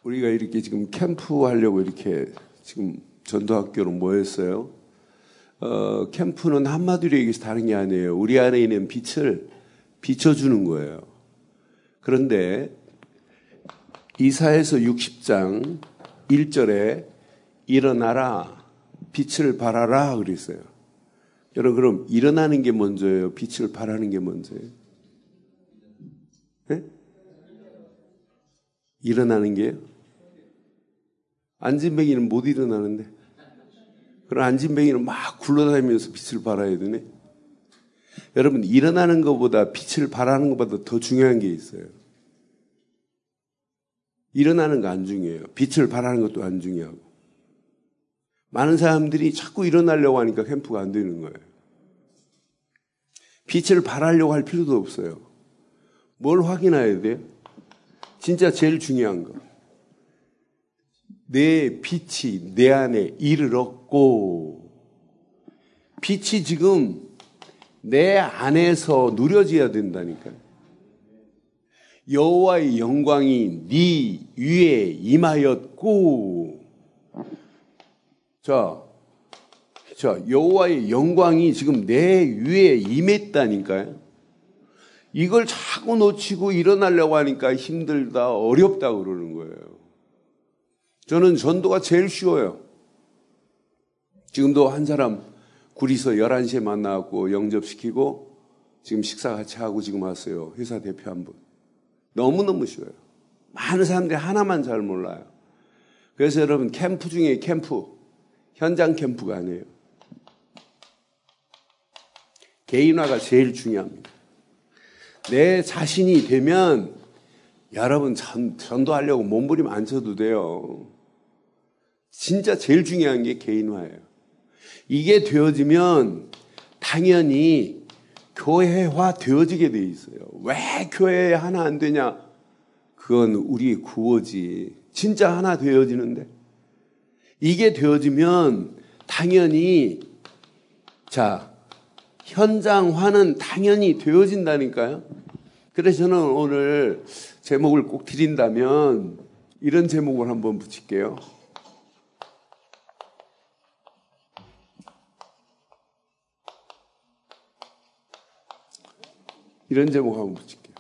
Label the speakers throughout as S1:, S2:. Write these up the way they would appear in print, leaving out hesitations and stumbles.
S1: 우리가 이렇게 지금 캠프 하려고 이렇게 지금 전도학교로 모였어요. 캠프는 한마디로 얘기해서 다른 게 아니에요. 우리 안에 있는 빛을 비춰주는 거예요. 그런데 이사야서 60장 1절에 일어나라, 빛을 발하라 그랬어요. 여러분, 그럼 일어나는 게 먼저예요? 빛을 발하는 게 먼저예요? 네? 일어나는 게요? 안진뱅이는 못 일어나는데. 그럼 안진뱅이는 막 굴러다니면서 빛을 발해야 되네. 여러분, 일어나는 것보다 빛을 발하는 것보다 더 중요한 게 있어요. 일어나는 거 안 중요해요. 빛을 발하는 것도 안 중요하고. 많은 사람들이 자꾸 일어나려고 하니까 캠프가 안 되는 거예요. 빛을 발하려고 할 필요도 없어요. 뭘 확인해야 돼요? 진짜 제일 중요한 거. 내 빛이 내 안에 이르렀고, 빛이 지금 내 안에서 누려져야 된다니까요. 여호와의 영광이 네 위에 임하였고, 자, 여호와의 영광이 지금 내 위에 임했다니까요. 이걸 자꾸 놓치고 일어나려고 하니까 힘들다, 어렵다 그러는 거예요. 저는 전도가 제일 쉬워요. 지금도 한 사람 구리서 11시에 만나고 영접시키고 지금 식사 같이 하고 지금 왔어요. 회사 대표 한 분. 너무너무 쉬워요. 많은 사람들이 하나만 잘 몰라요. 그래서 여러분, 캠프 중에 캠프, 현장 캠프가 아니에요. 개인화가 제일 중요합니다. 내 자신이 되면 여러분 전도하려고 몸부림 안 쳐도 돼요. 진짜 제일 중요한 게 개인화예요. 이게 되어지면 당연히 교회화 되어지게 돼 있어요. 왜 교회 하나 안 되냐? 그건 우리 구호지. 진짜 하나 되어지는데. 이게 되어지면 당연히 현장화는 당연히 되어진다니까요. 그래서 저는 오늘 제목을 꼭 드린다면 이런 제목을 한번 붙일게요. 이런 제목 한번 붙일게요.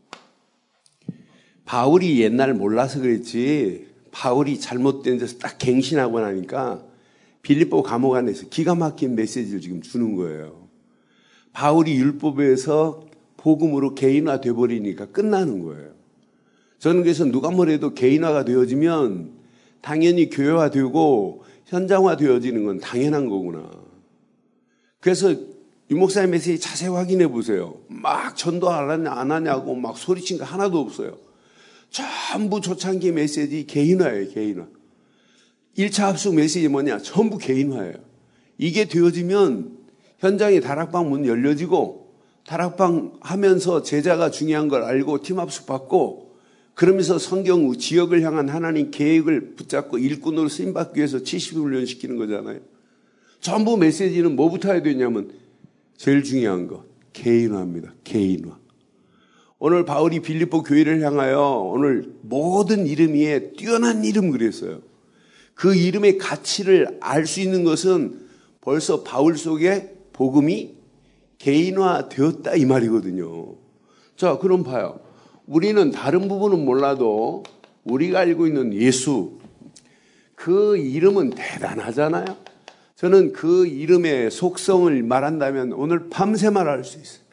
S1: 바울이 옛날 몰라서 그랬지, 바울이 잘못된 데서 딱 갱신하고 나니까 빌립보 감옥 안에서 기가 막힌 메시지를 지금 주는 거예요. 바울이 율법에서 복음으로 개인화 돼버리니까 끝나는 거예요. 저는 그래서 누가 뭐래도 개인화가 되어지면 당연히 교회화 되고 현장화 되어지는 건 당연한 거구나. 그래서 유 목사님 메시지 자세히 확인해 보세요. 막 전도 안 하냐고 막 소리친 거 하나도 없어요. 전부 초창기 메시지 개인화예요, 개인화. 1차 합숙 메시지 뭐냐? 전부 개인화예요. 이게 되어지면 현장에 다락방 문 열려지고 다락방 하면서 제자가 중요한 걸 알고 팀 합숙 받고 그러면서 성경 지역을 향한 하나님 계획을 붙잡고 일꾼으로 쓰임받기 위해서 70훈련 시키는 거잖아요. 전부 메시지는 뭐부터 해야 되냐면 제일 중요한 거 개인화입니다. 개인화. 오늘 바울이 빌립보 교회를 향하여 오늘 모든 이름 위에 뛰어난 이름 그랬어요. 그 이름의 가치를 알 수 있는 것은 벌써 바울 속에 복음이 개인화되었다 이 말이거든요. 자, 그럼 봐요. 우리는 다른 부분은 몰라도 우리가 알고 있는 예수, 그 이름은 대단하잖아요. 저는 그 이름의 속성을 말한다면 오늘 밤새 말할 수 있어요.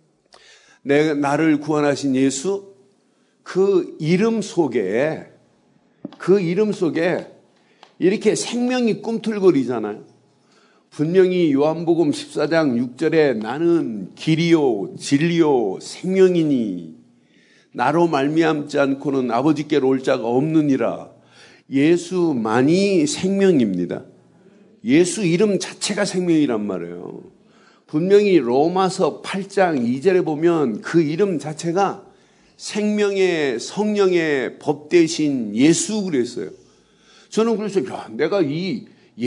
S1: 나를 구원하신 예수, 그 이름 속에 이렇게 생명이 꿈틀거리잖아요. 분명히 요한복음 14장 6절에 나는 길이요 진리요 생명이니 나로 말미암지 않고는 아버지께로 올 자가 없느니라. 예수만이 생명입니다. 예수 이름 자체가 생명이란 말이에요. 분명히 로마서 8장 2절에 보면 그 이름 자체가 생명의 성령의 법 대신 예수 그랬어요. 저는 그래서 내가 이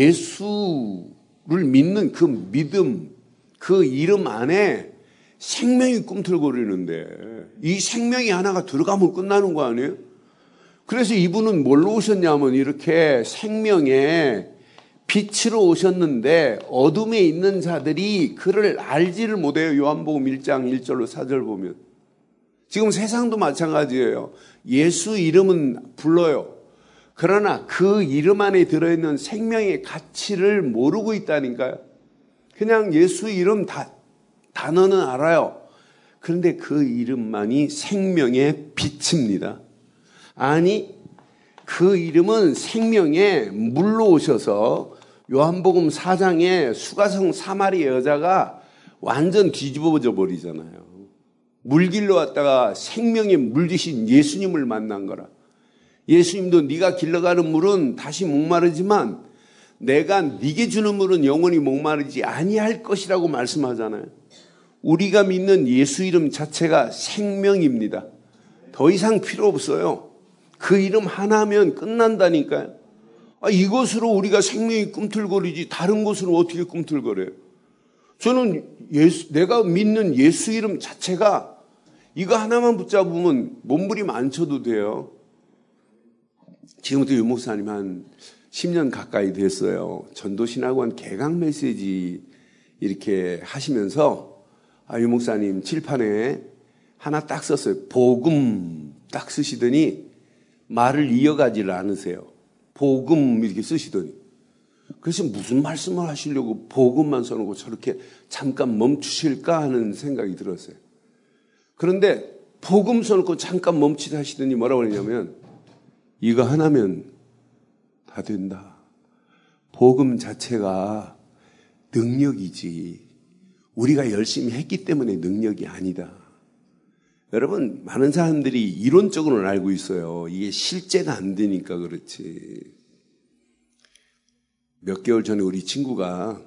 S1: 예수를 믿는 그 믿음, 그 이름 안에 생명이 꿈틀거리는데 이 생명이 하나가 들어가면 끝나는 거 아니에요? 그래서 이분은 뭘로 오셨냐면 이렇게 생명의 빛으로 오셨는데 어둠에 있는 자들이 그를 알지를 못해요. 요한복음 1장 1절로 4절 보면. 지금 세상도 마찬가지예요. 예수 이름은 불러요. 그러나 그 이름 안에 들어있는 생명의 가치를 모르고 있다니까요. 그냥 예수 이름 단어는 알아요. 그런데 그 이름만이 생명의 빛입니다. 아니, 그 이름은 생명의 물로 오셔서 요한복음 4장에 수가성 사마리 여자가 완전 뒤집어져 버리잖아요. 물길로 왔다가 생명의 물 주신 예수님을 만난 거라. 예수님도 네가 길러가는 물은 다시 목마르지만 내가 네게 주는 물은 영원히 목마르지 아니할 것이라고 말씀하잖아요. 우리가 믿는 예수 이름 자체가 생명입니다. 더 이상 필요 없어요. 그 이름 하나면 끝난다니까요. 이것으로 우리가 생명이 꿈틀거리지 다른 것으로 어떻게 꿈틀거려요? 저는 내가 믿는 예수 이름 자체가 이거 하나만 붙잡으면 몸부림 안 쳐도 돼요. 지금부터 유 목사님 한 10년 가까이 됐어요. 전도신학원 개강 메시지 이렇게 하시면서 유 목사님 칠판에 하나 딱 썼어요. 복음 딱 쓰시더니 말을 이어가지를 않으세요. 복음 이렇게 쓰시더니. 그래서 무슨 말씀을 하시려고 복음만 써놓고 저렇게 잠깐 멈추실까 하는 생각이 들었어요. 그런데 복음 써놓고 잠깐 멈추다 하시더니 뭐라고 그러냐면 이거 하나면 다 된다. 복음 자체가 능력이지 우리가 열심히 했기 때문에 능력이 아니다. 여러분, 많은 사람들이 이론적으로는 알고 있어요. 이게 실제가 안 되니까 그렇지. 몇 개월 전에 우리 친구가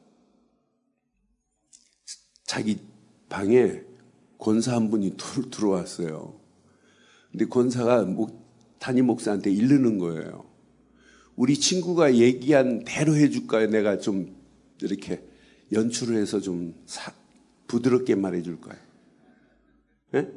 S1: 자기 방에 권사 한 분이 들어왔어요. 근데 권사가 담임 목사한테 이르는 거예요. 우리 친구가 얘기한 대로 해줄까요? 내가 좀 이렇게 연출을 해서 좀 부드럽게 말해줄까요? 네?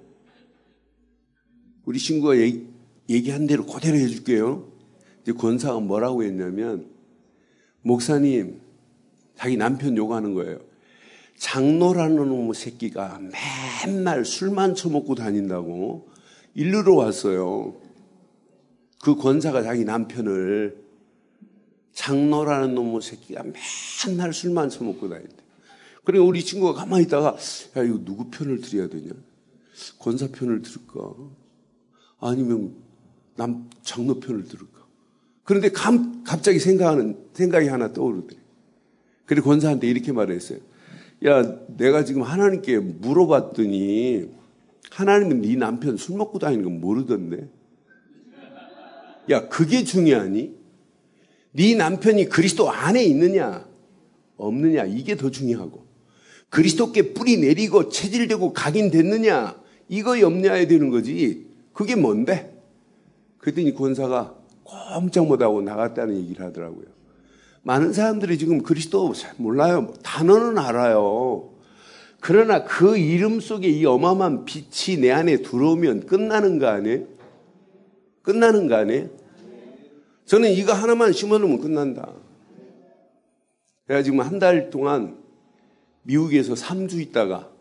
S1: 우리 친구가 얘기한 대로 그대로 해줄게요. 이제 권사가 뭐라고 했냐면, 목사님, 자기 남편 욕하는 거예요. 장로라는 놈의 새끼가 맨날 술만 처먹고 다닌다고 일르러 왔어요. 그 권사가 자기 남편을 장로라는 놈의 새끼가 맨날 술만 처먹고 다닌대. 그러니까 우리 친구가 가만히 있다가 야, 이거 누구 편을 들어야 되냐? 권사 편을 들을까? 아니면 장로 편을 들을까? 그런데 갑자기 생각이 하나 떠오르더래. 그리고 권사한테 이렇게 말했어요. 야, 내가 지금 하나님께 물어봤더니 하나님은 네 남편 술 먹고 다니는 건 모르던데. 야, 그게 중요하니? 네 남편이 그리스도 안에 있느냐 없느냐 이게 더 중요하고 그리스도께 뿌리 내리고 체질되고 각인됐느냐 이거 염려해야 되는 거지. 그게 뭔데? 그랬더니 권사가 꼼짝 못하고 나갔다는 얘기를 하더라고요. 많은 사람들이 지금 그리스도 잘 몰라요. 단어는 알아요. 그러나 그 이름 속에 이 어마어마한 빛이 내 안에 들어오면 끝나는 거 아니에요? 끝나는 거 아니에요? 저는 이거 하나만 심어놓으면 끝난다. 내가 지금 한 달 동안 미국에서 3주 있다가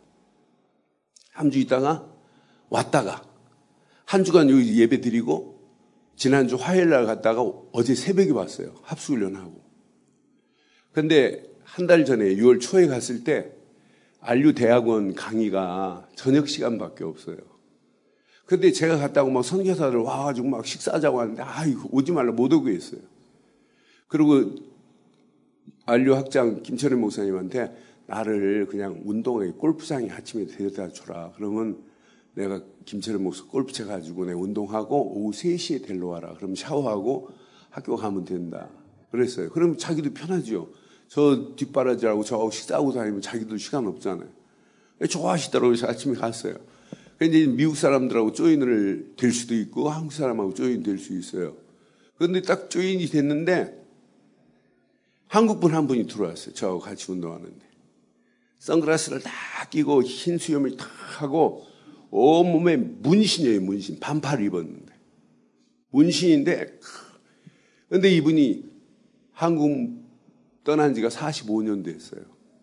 S1: 왔다가 한 주간 여기 예배 드리고 지난주 화요일 날 갔다가 어제 새벽에 왔어요. 합수훈련하고. 그런데 한 달 전에 6월 초에 갔을 때 안류 대학원 강의가 저녁 시간밖에 없어요. 근데 제가 갔다고 막 선교사들 와가지고 막 식사하자고 하는데 이거 오지 말라 못 오게 했어요. 그리고 안류 학장 김철현 목사님한테 나를 그냥 운동회 골프장에 아침에 데려다 줘라. 그러면 내가 김철현 목사 골프채 가지고 내가 운동하고 오후 3시에 데리러 와라. 그럼 샤워하고 학교 가면 된다. 그랬어요. 그럼 자기도 편하죠. 저 뒷바라지하고 저하고 식사하고 다니면 자기도 시간 없잖아요. 좋아하시더라고요. 그래서 아침에 갔어요. 이제 미국 사람들하고 조인을 될 수도 있고 한국 사람하고 조인 될 수 있어요. 그런데 딱 조인이 됐는데 한국분 한 분이 들어왔어요. 저하고 같이 운동하는데. 선글라스를 다 끼고 흰 수염을 다 하고 온몸에 문신이에요. 문신. 반팔을 입었는데. 문신인데, 근데 이분이 한국 떠난 지가 45년 됐어요.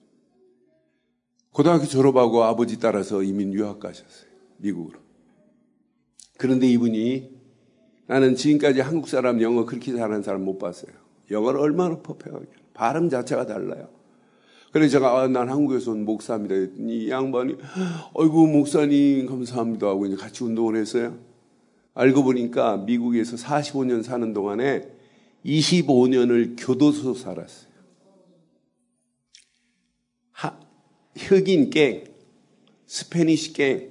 S1: 고등학교 졸업하고 아버지 따라서 이민 유학 가셨어요. 미국으로. 그런데 이분이 나는 지금까지 한국 사람 영어 그렇게 잘하는 사람 못 봤어요. 영어를 얼마나 퍼펙하게. 발음 자체가 달라요. 그래서 제가 난 한국에서 온 목사입니다. 이 양반이 아이고 목사님 감사합니다 하고 이제 같이 운동을 했어요. 알고 보니까 미국에서 45년 사는 동안에 25년을 교도소 살았어요. 흑인 갱, 스페니시 갱,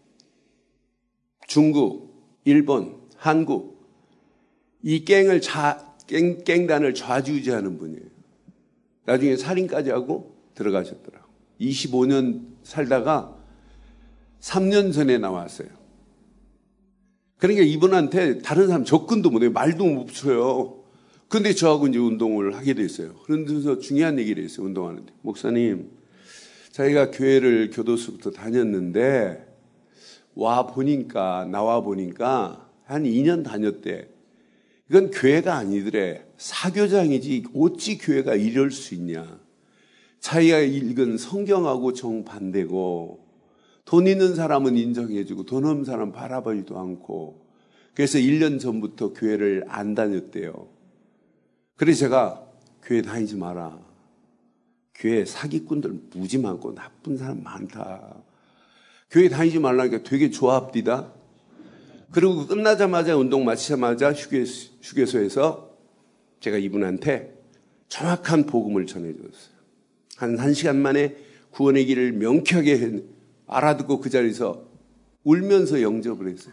S1: 중국, 일본, 한국 이 갱단을 좌지우지하는 분이에요. 나중에 살인까지 하고 들어가셨더라고요. 25년 살다가 3년 전에 나왔어요. 그러니까 이분한테 다른 사람 접근도 못해요. 말도 못 쳐요. 근데 저하고 이제 운동을 하게 됐어요. 그런데서 중요한 얘기를 했어요. 운동하는데. 목사님, 자기가 교회를 교도소부터 다녔는데 나와 보니까 한 2년 다녔대. 이건 교회가 아니더래. 사교장이지 어찌 교회가 이럴 수 있냐. 자기가 읽은 성경하고 정반대고 돈 있는 사람은 인정해주고 돈 없는 사람은 바라보지도 않고 그래서 1년 전부터 교회를 안 다녔대요. 그래서 제가 교회 다니지 마라. 교회 사기꾼들 무지 많고 나쁜 사람 많다. 교회 다니지 말라니까 되게 좋아합디다. 그리고 끝나자마자 운동 마치자마자 휴게소에서 제가 이분한테 정확한 복음을 전해줬어요. 한 1시간 만에 구원의 길을 명쾌하게 알아듣고 그 자리에서 울면서 영접을 했어요.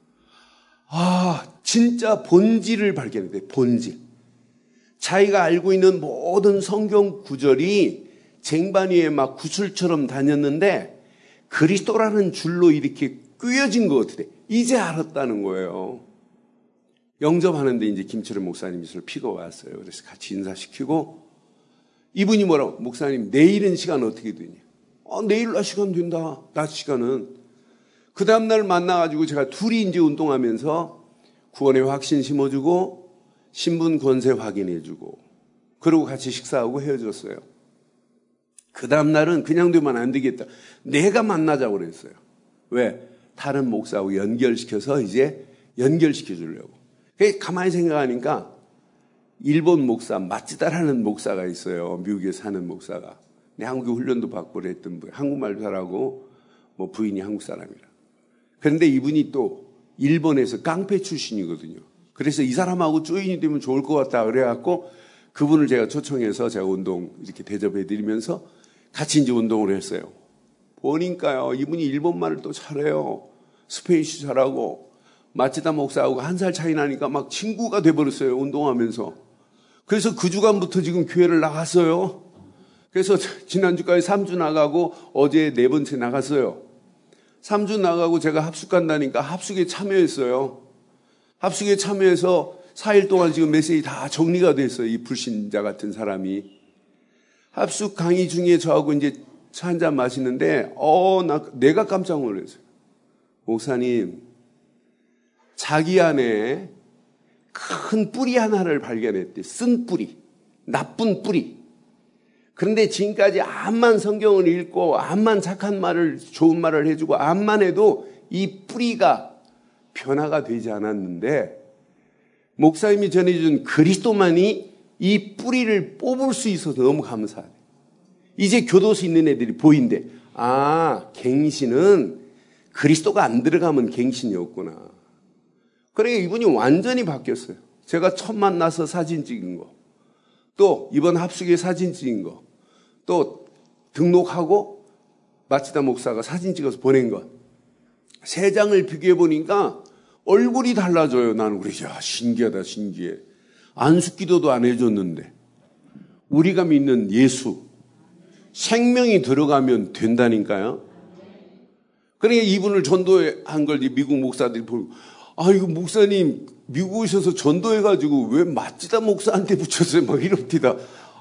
S1: 진짜 본질을 발견했대요. 본질. 자기가 알고 있는 모든 성경 구절이 쟁반 위에 막 구슬처럼 다녔는데 그리스도라는 줄로 이렇게 꿰어진 것 같아. 이제 알았다는 거예요. 영접하는데 이제 김철현 목사님이 저를 피고 왔어요. 그래서 같이 인사시키고 이분이 뭐라고? 목사님, 내일은 시간 어떻게 되냐? 내일 낮 시간 된다. 낮 시간은. 그 다음날 만나가지고 제가 둘이 이제 운동하면서 구원의 확신 심어주고 신분 권세 확인해주고 그러고 같이 식사하고 헤어졌어요. 그 다음날은 그냥 되면 안 되겠다. 내가 만나자고 그랬어요. 왜? 다른 목사하고 연결시켜서 이제 연결시켜 주려고. 가만히 생각하니까 일본 목사, 마츠다라는 목사가 있어요. 미국에 사는 목사가. 한국에 훈련도 받고 그랬던 분. 한국말도 잘하고 뭐 부인이 한국 사람이라. 그런데 이분이 또 일본에서 깡패 출신이거든요. 그래서 이 사람하고 조인이 되면 좋을 것 같다 그래갖고 그분을 제가 초청해서 제가 운동 이렇게 대접해드리면서 같이 이제 운동을 했어요. 보니까요, 이분이 일본말을 또 잘해요. 스페인시 잘하고 마츠다 목사하고 1살 차이 나니까 막 친구가 돼버렸어요. 운동하면서. 그래서 그 주간부터 지금 교회를 나갔어요. 그래서 지난주까지 3주 나가고 어제 4번째 나갔어요. 3주 나가고 제가 합숙 간다니까 합숙에 참여했어요. 합숙에 참여해서 4일 동안 지금 메시지 다 정리가 됐어요. 이 불신자 같은 사람이. 합숙 강의 중에 저하고 이제 차 한잔 마시는데, 내가 깜짝 놀랐어요. 목사님, 자기 안에 큰 뿌리 하나를 발견했대. 쓴 뿌리. 나쁜 뿌리. 그런데 지금까지 암만 성경을 읽고, 암만 착한 말을, 좋은 말을 해주고, 암만 해도 이 뿌리가 변화가 되지 않았는데, 목사님이 전해준 그리스도만이 이 뿌리를 뽑을 수 있어서 너무 감사해요. 이제 교도소에 있는 애들이 보인대. 갱신은 그리스도가 안 들어가면 갱신이었구나. 그러니까 이분이 완전히 바뀌었어요. 제가 처음 만나서 사진 찍은 거, 또 이번 합숙에 사진 찍은 거, 또 등록하고 마치다 목사가 사진 찍어서 보낸 것. 3장을 비교해 보니까 얼굴이 달라져요. 나는 그래, 신기하다, 신기해. 안수기도도 안 해줬는데 우리가 믿는 예수, 생명이 들어가면 된다니까요. 그러니까 이분을 전도한 걸 미국 목사들이 보고, 이거 목사님 미국 오셔서 전도해가지고 왜 마찌다 목사한테 붙였어요? 막 이럽디다.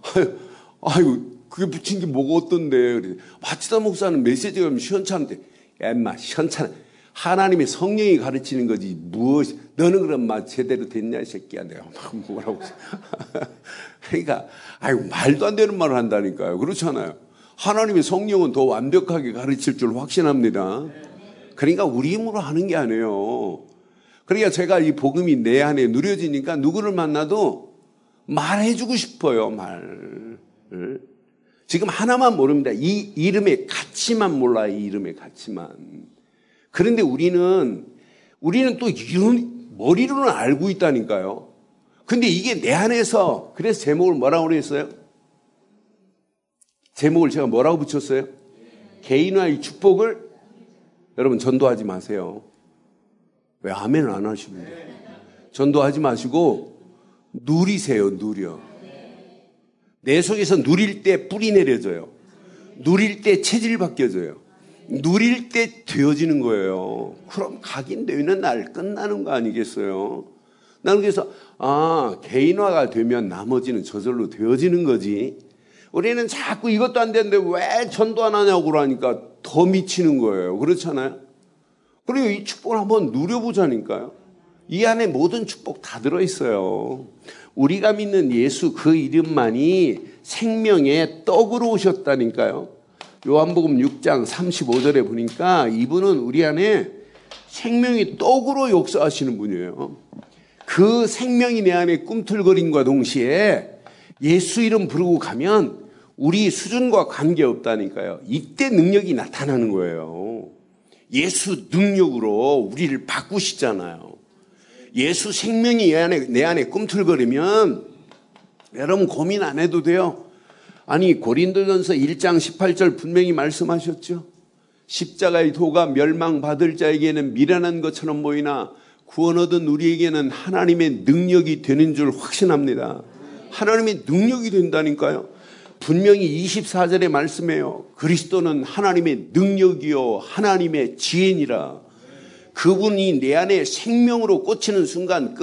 S1: 그게 붙인 게 뭐가 어떤데? 마찌다 목사는 메시지가 시원찮은데, 야, 인마, 시원찮아. 하나님의 성령이 가르치는 거지. 너는 그럼 막 제대로 됐냐, 이 새끼야. 내가 막 뭐라고. 그러니까, 말도 안 되는 말을 한다니까요. 그렇잖아요. 하나님의 성령은 더 완벽하게 가르칠 줄 확신합니다. 그러니까 우리 힘으로 하는 게 아니에요. 그러니까 제가 이 복음이 내 안에 누려지니까 누구를 만나도 말해주고 싶어요, 말. 지금 하나만 모릅니다. 이 이름의 가치만 몰라요, 이 이름의 가치만. 그런데 우리는 또 이런 머리로는 알고 있다니까요. 근데 이게 내 안에서, 그래서 제목을 뭐라고 그랬어요? 제목을 제가 뭐라고 붙였어요? 개인화의 축복을 여러분 전도하지 마세요. 왜 아멘을 안 하시는데? 전도하지 마시고 누리세요, 누려. 내 속에서 누릴 때 뿌리 내려져요. 누릴 때 체질 바뀌어져요. 누릴 때 되어지는 거예요. 그럼 각인되는 날 끝나는 거 아니겠어요? 나는 그래서 개인화가 되면 나머지는 저절로 되어지는 거지. 우리는 자꾸 이것도 안 되는데 왜 전도 안 하냐고 그러니까 더 미치는 거예요. 그렇잖아요? 그리고 이 축복을 한번 누려보자니까요. 이 안에 모든 축복 다 들어있어요. 우리가 믿는 예수 그 이름만이 생명의 떡으로 오셨다니까요. 요한복음 6장 35절에 보니까 이분은 우리 안에 생명의 떡으로 역사하시는 분이에요. 그 생명이 내 안에 꿈틀거림과 동시에 예수 이름 부르고 가면 우리 수준과 관계없다니까요. 이때 능력이 나타나는 거예요. 예수 능력으로 우리를 바꾸시잖아요. 예수 생명이 내 안에 꿈틀거리면 여러분 고민 안 해도 돼요. 아니 고린도전서 1장 18절 분명히 말씀하셨죠. 십자가의 도가 멸망받을 자에게는 미련한 것처럼 보이나 구원 얻은 우리에게는 하나님의 능력이 되는 줄 확신합니다. 하나님의 능력이 된다니까요. 분명히 24절에 말씀해요. 그리스도는 하나님의 능력이요 하나님의 지혜니라. 그분이 내 안에 생명으로 꽂히는 순간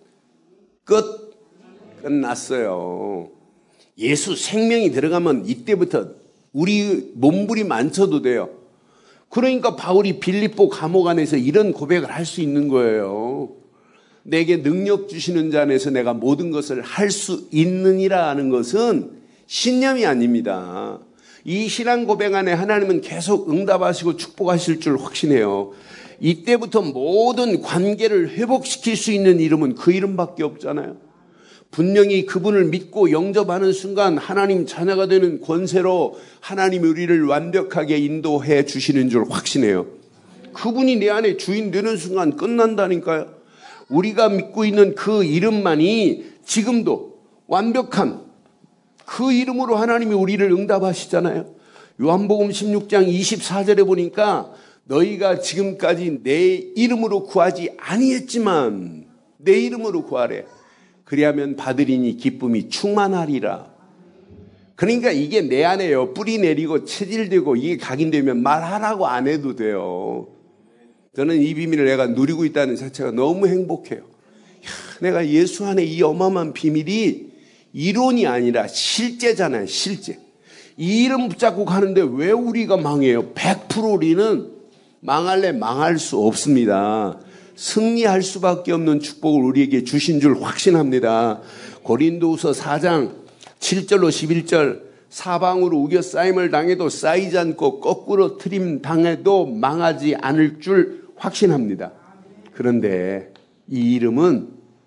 S1: 끝났어요. 예수 생명이 들어가면 이때부터 우리 몸부림 안 쳐도 돼요. 그러니까 바울이 빌립보 감옥 안에서 이런 고백을 할 수 있는 거예요. 내게 능력 주시는 자 안에서 내가 모든 것을 할 수 있느니라 하는 것은 신념이 아닙니다. 이 신앙 고백 안에 하나님은 계속 응답하시고 축복하실 줄 확신해요. 이때부터 모든 관계를 회복시킬 수 있는 이름은 그 이름밖에 없잖아요. 분명히 그분을 믿고 영접하는 순간 하나님 자녀가 되는 권세로 하나님이 우리를 완벽하게 인도해 주시는 줄 확신해요. 그분이 내 안에 주인 되는 순간 끝난다니까요. 우리가 믿고 있는 그 이름만이 지금도 완벽한 그 이름으로 하나님이 우리를 응답하시잖아요. 요한복음 16장 24절에 보니까 너희가 지금까지 내 이름으로 구하지 아니했지만 내 이름으로 구하래. 그리하면 받으리니 기쁨이 충만하리라. 그러니까 이게 내 안에요. 뿌리 내리고 체질되고 이게 각인되면 말하라고 안 해도 돼요. 저는 이 비밀을 내가 누리고 있다는 자체가 너무 행복해요. 내가 예수 안에 이 어마어마한 비밀이 이론이 아니라 실제잖아요. 실제. 이 이름 붙잡고 가는데 왜 우리가 망해요? 100% 우리는 망할래 망할 수 없습니다. 승리할 수밖에 없는 축복을 우리에게 주신 줄 확신합니다. 고린도후서 4장 7절로 11절 사방으로 우겨싸임을 당해도 쌓이지 않고 거꾸로 트림 당해도 망하지 않을 줄 확신합니다. 그런데 이 이름은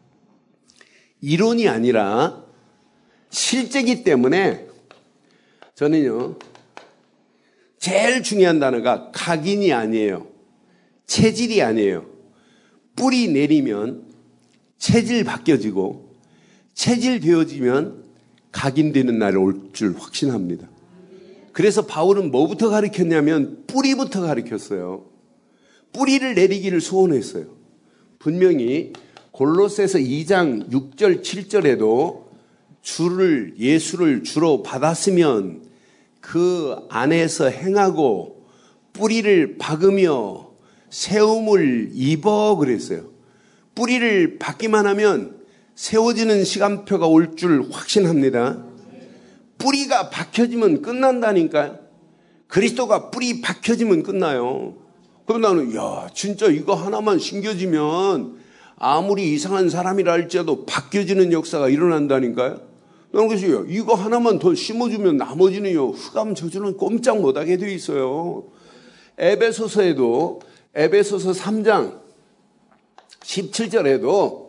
S1: 이론이 아니라 실제이기 때문에 저는요 제일 중요한 단어가 각인이 아니에요. 체질이 아니에요. 뿌리 내리면 체질 바뀌어지고 체질 되어지면 각인되는 날이 올 줄 확신합니다. 그래서 바울은 뭐부터 가르쳤냐면 뿌리부터 가르쳤어요. 뿌리를 내리기를 소원했어요. 분명히 골로새서 2장 6절 7절에도 예수를 주로 받았으면 그 안에서 행하고 뿌리를 박으며 세움을 입어 그랬어요. 뿌리를 박기만 하면 세워지는 시간표가 올 줄 확신합니다. 뿌리가 박혀지면 끝난다니까요. 그리스도가 뿌리 박혀지면 끝나요. 그럼 나는 야 진짜 이거 하나만 신겨지면 아무리 이상한 사람이라 할지라도 바뀌어지는 역사가 일어난다니까요. 나는 그래서 이거 하나만 더 심어주면 나머지는요 흑암 저주는 꼼짝 못하게 돼 있어요. 에베소서에도 에베소서 3장 17절에도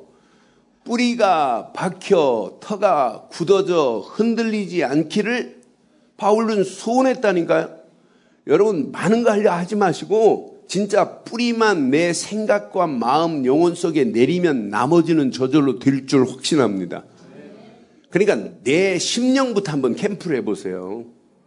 S1: 뿌리가 박혀 터가 굳어져 흔들리지 않기를 바울은 소원했다니까요. 여러분 많은 거 하려 하지 마시고 진짜 뿌리만 내 생각과 마음 영혼 속에 내리면 나머지는 저절로 될 줄 확신합니다. 그러니까 내 심령부터 한번 캠프를 해보세요.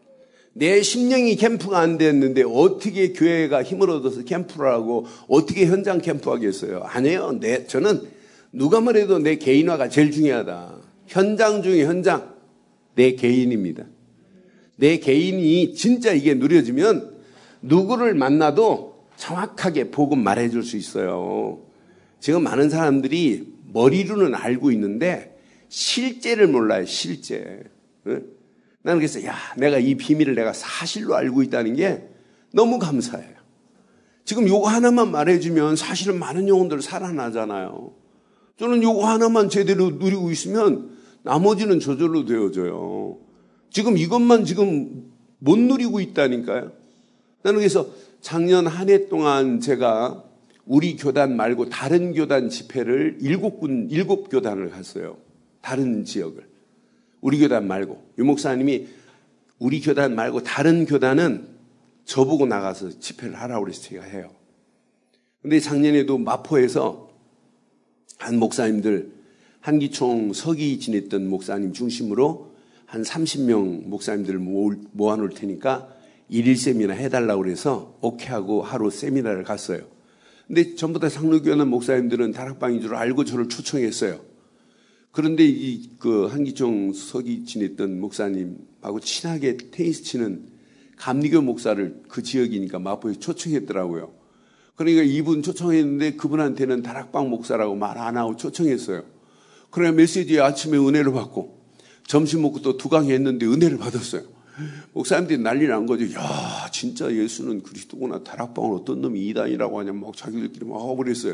S1: 내 심령이 캠프가 안 됐는데 어떻게 교회가 힘을 얻어서 캠프를 하고 어떻게 현장 캠프하겠어요? 아니에요. 저는 누가 말해도 내 개인화가 제일 중요하다. 현장 중에 현장. 내 개인입니다. 내 개인이 진짜 이게 누려지면 누구를 만나도 정확하게 복음 말해줄 수 있어요. 지금 많은 사람들이 머리로는 알고 있는데 실제를 몰라요. 실제. 나는 그래서 내가 이 비밀을 내가 사실로 알고 있다는 게 너무 감사해요. 지금 요거 하나만 말해주면 사실은 많은 영혼들 살아나잖아요. 저는 요거 하나만 제대로 누리고 있으면 나머지는 저절로 되어져요. 지금 이것만 지금 못 누리고 있다니까요. 나는 그래서 작년 한 해 동안 제가 우리 교단 말고 다른 교단 집회를 7교단을 갔어요. 다른 지역을. 우리 교단 말고. 유 목사님이 우리 교단 말고 다른 교단은 저보고 나가서 집회를 하라고 그래서 제가 해요. 근데 작년에도 마포에서 한 목사님들, 한기총 서기 지냈던 목사님 중심으로 한 30명 목사님들을 모아놓을 테니까 1일 세미나 해달라고 그래서 오케이하고 하루 세미나를 갔어요. 근데 전부 다 상록교회 목사님들은 다락방인 줄 알고 저를 초청했어요. 그런데 그 한기총 서기 지냈던 목사님하고 친하게 테니스 치는 감리교 목사를 그 지역이니까 마포에 초청했더라고요. 그러니까 이분 초청했는데 그분한테는 다락방 목사라고 말 안 하고 초청했어요. 그래 메시지에 아침에 은혜를 받고 점심 먹고 또 2강의 했는데 은혜를 받았어요. 목사님들이 난리 난 거죠. 야 진짜 예수는 그리스도구나. 다락방을 어떤 놈이 이단이라고 하냐 막 자기들끼리 막 하고 그랬어요.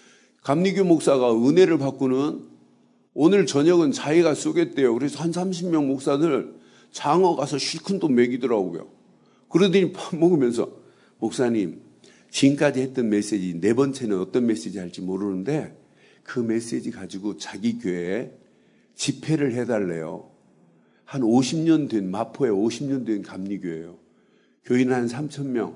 S1: 감리교 목사가 은혜를 받고는 오늘 저녁은 자기가 쏘겠대요. 그래서 한 30명 목사들 장어 가서 실컷 또 먹이더라고요. 그러더니 밥 먹으면서 목사님 지금까지 했던 메시지 4번째는 어떤 메시지 할지 모르는데 그 메시지 가지고 자기 교회에 집회를 해달래요. 한 50년 된 마포에 50년 된 감리교회예요. 교인 한 3,000명,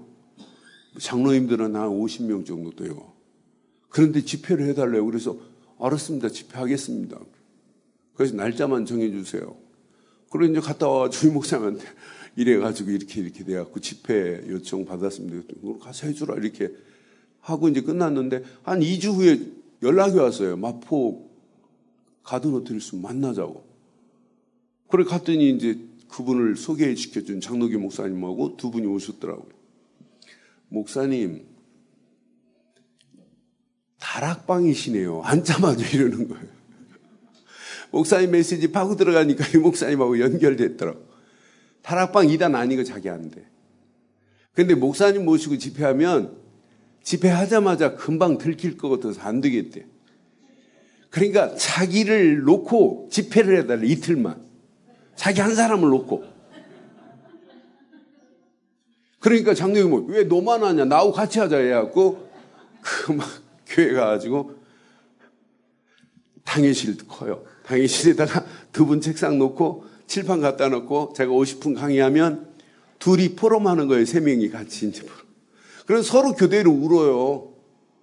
S1: 장로님들은 한 50명 정도 돼요. 그런데 집회를 해달래요. 그래서 알았습니다. 집회하겠습니다. 그래서 날짜만 정해주세요. 그리고 이제 갔다 와 주임 목사님한테 이래가지고 이렇게 돼갖고 집회 요청 받았습니다. 가서 해주라 이렇게 하고 이제 끝났는데 한 2주 후에 연락이 왔어요. 마포 가든 호텔에서 만나자고. 그래 갔더니 이제 그분을 소개시켜준 장로교 목사님하고 2분이 오셨더라고요. 목사님, 다락방이시네요. 앉자마자 이러는 거예요. 목사님 메시지 파고 들어가니까 이 목사님하고 연결됐더라고요. 다락방 2단 아니고 자기 안 돼. 근데 목사님 모시고 집회하면 집회하자마자 금방 들킬 것 같아서 안 되겠대. 그러니까 자기를 놓고 집회를 해달래. 이틀만. 자기 한 사람을 놓고. 그러니까 장로님은 왜 너만 하냐. 나하고 같이 하자 해갖고 그 막 교회 가가지고 당회실 커요. 당회실에다가 2분 책상 놓고 칠판 갖다 놓고 제가 50분 강의하면 둘이 포럼하는 거예요. 3명이 같이 이제 포럼. 그래서 서로 교대로 울어요.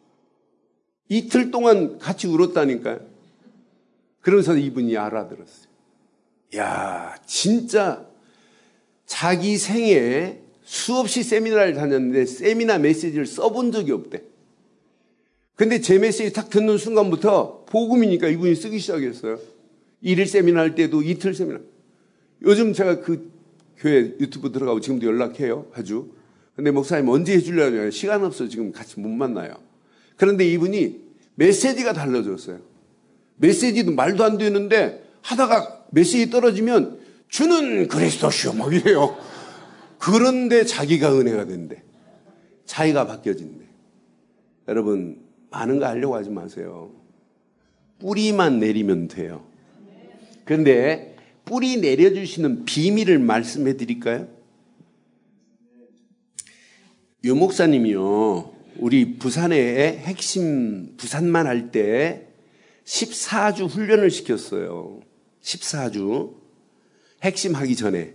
S1: 이틀 동안 같이 울었다니까요. 그러면서 이분이 알아들었어요. 야, 진짜 자기 생애에 수없이 세미나를 다녔는데 세미나 메시지를 써본 적이 없대. 근데 제 메시지 딱 듣는 순간부터 복음이니까 이분이 쓰기 시작했어요. 1일 세미나 할 때도 이틀 세미나. 요즘 제가 그 교회 유튜브 들어가고 지금도 연락해요. 아주. 근데 목사님 언제 해주려고 해요? 시간 없어 지금 같이 못 만나요. 그런데 이분이 메시지가 달라졌어요. 메시지도 말도 안 되는데 하다가 메시지 떨어지면 주는 그리스도시오 막 이래요. 그런데 자기가 은혜가 된대. 자기가 바뀌어진대. 여러분, 많은 거 하려고 하지 마세요. 뿌리만 내리면 돼요. 그런데 뿌리 내려주시는 비밀을 말씀해 드릴까요? 유 목사님이요, 우리 부산의 핵심, 부산만 할 때 14주 훈련을 시켰어요. 14주. 핵심 하기 전에.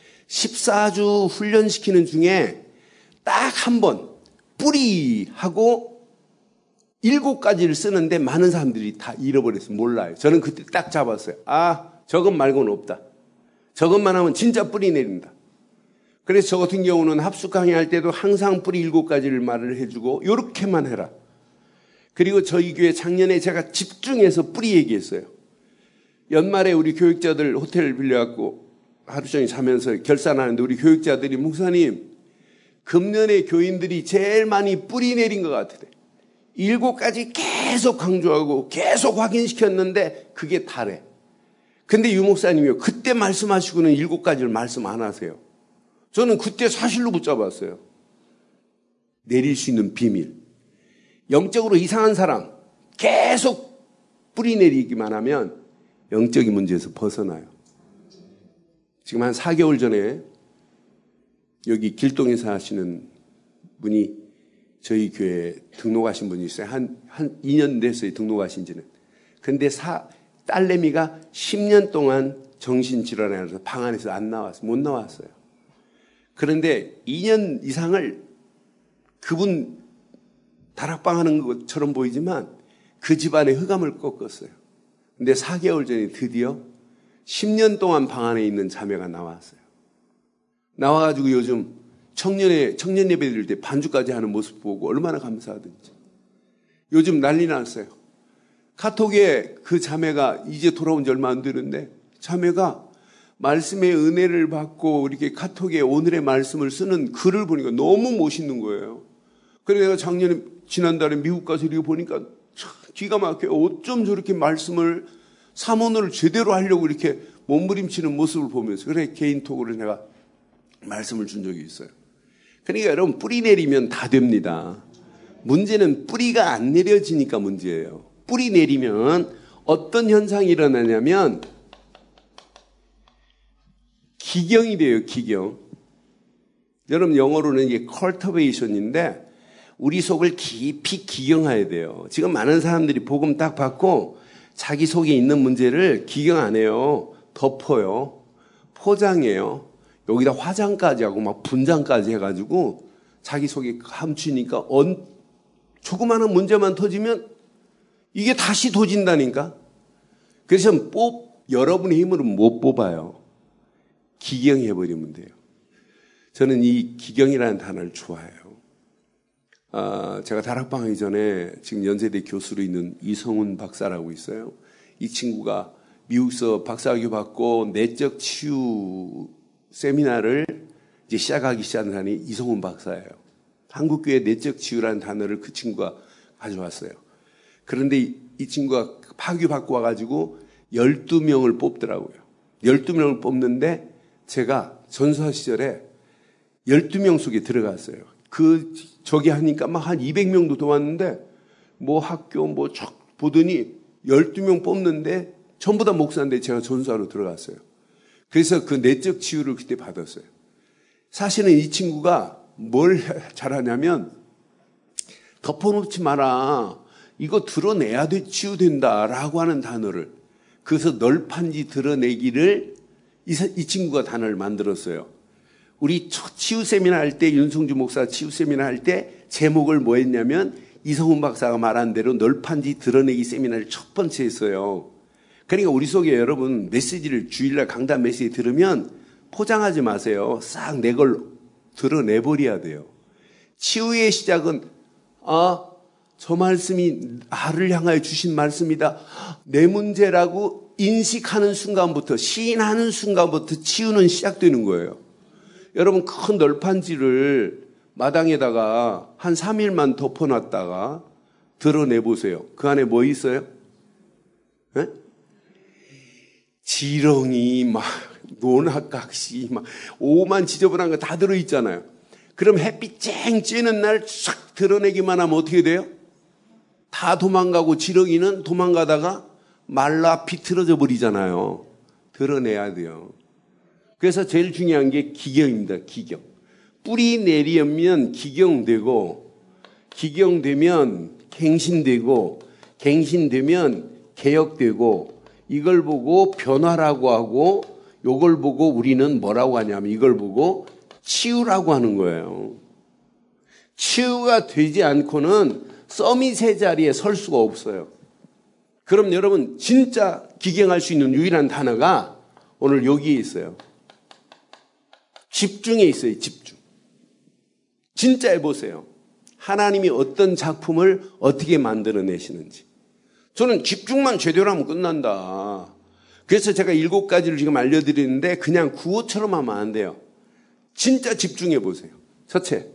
S1: 14주 훈련시키는 중에 딱 한 번, 뿌리 하고 7가지를 쓰는데 많은 사람들이 다 잃어버렸어요. 몰라요. 저는 그때 딱 잡았어요. 아, 저것 말고는 없다. 저것만 하면 진짜 뿌리 내린다. 그래서 저 같은 경우는 합숙 강의할 때도 항상 뿌리 7가지를 말을 해주고 요렇게만 해라. 그리고 저희 교회 작년에 제가 집중해서 뿌리 얘기했어요. 연말에 우리 교육자들 호텔을 빌려갖고 하루 종일 자면서 결산하는데 우리 교육자들이 목사님, 금년에 교인들이 제일 많이 뿌리 내린 것 같으래. 7가지 계속 강조하고 계속 확인시켰는데 그게 다래. 근데 유 목사님이요, 그때 말씀하시고는 7가지를 말씀 안 하세요. 저는 그때 사실로 붙잡았어요. 내릴 수 있는 비밀. 영적으로 이상한 사람 계속 뿌리 내리기만 하면 영적인 문제에서 벗어나요. 지금 한 4개월 전에 여기 길동에서 하시는 분이 저희 교회에 등록하신 분이 있어요. 한 2년 됐어요, 등록하신 지는. 근데 딸내미가 10년 동안 정신질환이라서 방 안에서 안 나왔어요. 못 나왔어요. 그런데 2년 이상을 그분 다락방 하는 것처럼 보이지만 그 집안의 흑암을 꺾었어요. 근데 4개월 전에 드디어 10년 동안 방 안에 있는 자매가 나왔어요. 나와가지고 요즘 청년 예배 드릴 때 반주까지 하는 모습 보고 얼마나 감사하든지. 요즘 난리 났어요. 카톡에 그 자매가 이제 돌아온 지 얼마 안 되는데 자매가 말씀의 은혜를 받고 이렇게 카톡에 오늘의 말씀을 쓰는 글을 보니까 너무 멋있는 거예요. 그래서 내가 지난달에 미국 가서 이렇게 보니까 참 기가 막혀요. 어쩜 저렇게 말씀을 사모를 제대로 하려고 이렇게 몸부림치는 모습을 보면서, 그래 개인톡으로 내가 말씀을 준 적이 있어요. 그러니까 여러분, 뿌리 내리면 다 됩니다. 문제는 뿌리가 안 내려지니까 문제예요. 뿌리 내리면 어떤 현상이 일어나냐면 기경이 돼요. 기경. 여러분, 영어로는 이게 cultivation인데 우리 속을 깊이 기경해야 돼요. 지금 많은 사람들이 복음 딱 받고 자기 속에 있는 문제를 기경 안 해요. 덮어요. 포장해요. 여기다 화장까지 하고 막 분장까지 해가지고 자기 속에 감추니까 조그마한 문제만 터지면 이게 다시 도진다니까. 그래서 여러분의 힘으로 못 뽑아요. 기경해버리면 돼요. 저는 이 기경이라는 단어를 좋아해요. 제가 다락방 하기 전에 지금 연세대 교수로 있는 이성훈 박사라고 있어요. 이 친구가 미국에서 박사학위 받고 내적 치유 세미나를 이제 시작하기 시작한 사람이 이성훈 박사예요. 한국교회 내적 치유라는 단어를 그 친구가 가져왔어요. 그런데 이 친구가 파기 받고 와가지고 12명을 뽑더라고요. 12명을 뽑는데 제가 전사 시절에 12명 속에 들어갔어요. 저기 하니까 막 한 200명도 더 왔는데 뭐 학교 뭐 쫙 보더니 12명 뽑는데 전부 다 목사인데 제가 전사로 들어갔어요. 그래서 그 내적 치유를 그때 받았어요. 사실은 이 친구가 뭘 잘하냐면 덮어놓지 마라. 이거 드러내야 돼, 치유된다라고 하는 단어를. 그래서 널판지 드러내기를 이 친구가 단어를 만들었어요. 우리 치유 세미나 할 때, 윤성주 목사 치유 세미나 할 때 제목을 뭐 했냐면 이성훈 박사가 말한 대로 널판지 드러내기 세미나를 첫 번째 했어요. 그러니까 우리 속에 여러분 메시지를 주일날 강단 메시지 들으면 포장하지 마세요. 싹 내 걸 드러내버려야 돼요. 치유의 시작은 저 말씀이 나를 향하여 주신 말씀이다. 내 문제라고 인식하는 순간부터, 시인하는 순간부터 치유는 시작되는 거예요. 여러분, 큰 널판지를 마당에다가 한 3일만 덮어놨다가 드러내보세요. 그 안에 뭐 있어요? 네? 지렁이, 막, 논학각시, 막, 오만 지저분한 거 다 들어있잖아요. 그럼 햇빛 쨍 찌는 날 싹 드러내기만 하면 어떻게 돼요? 다 도망가고 지렁이는 도망가다가 말라 비틀어져 버리잖아요. 드러내야 돼요. 그래서 제일 중요한 게 기경입니다. 기경. 뿌리 내리면 기경되고, 기경되면 갱신되고, 갱신되면 개혁되고, 이걸 보고 변화라고 하고, 이걸 보고 우리는 뭐라고 하냐면 이걸 보고 치유라고 하는 거예요. 치유가 되지 않고는 서밋의 자리에 설 수가 없어요. 그럼 여러분 진짜 기경할 수 있는 유일한 단어가 오늘 여기에 있어요. 집중에 있어요. 집중. 진짜 해보세요. 하나님이 어떤 작품을 어떻게 만들어내시는지. 저는 집중만 제대로 하면 끝난다. 그래서 제가 7가지를 지금 알려드리는데 그냥 구호처럼 하면 안 돼요. 진짜 집중해 보세요. 첫째,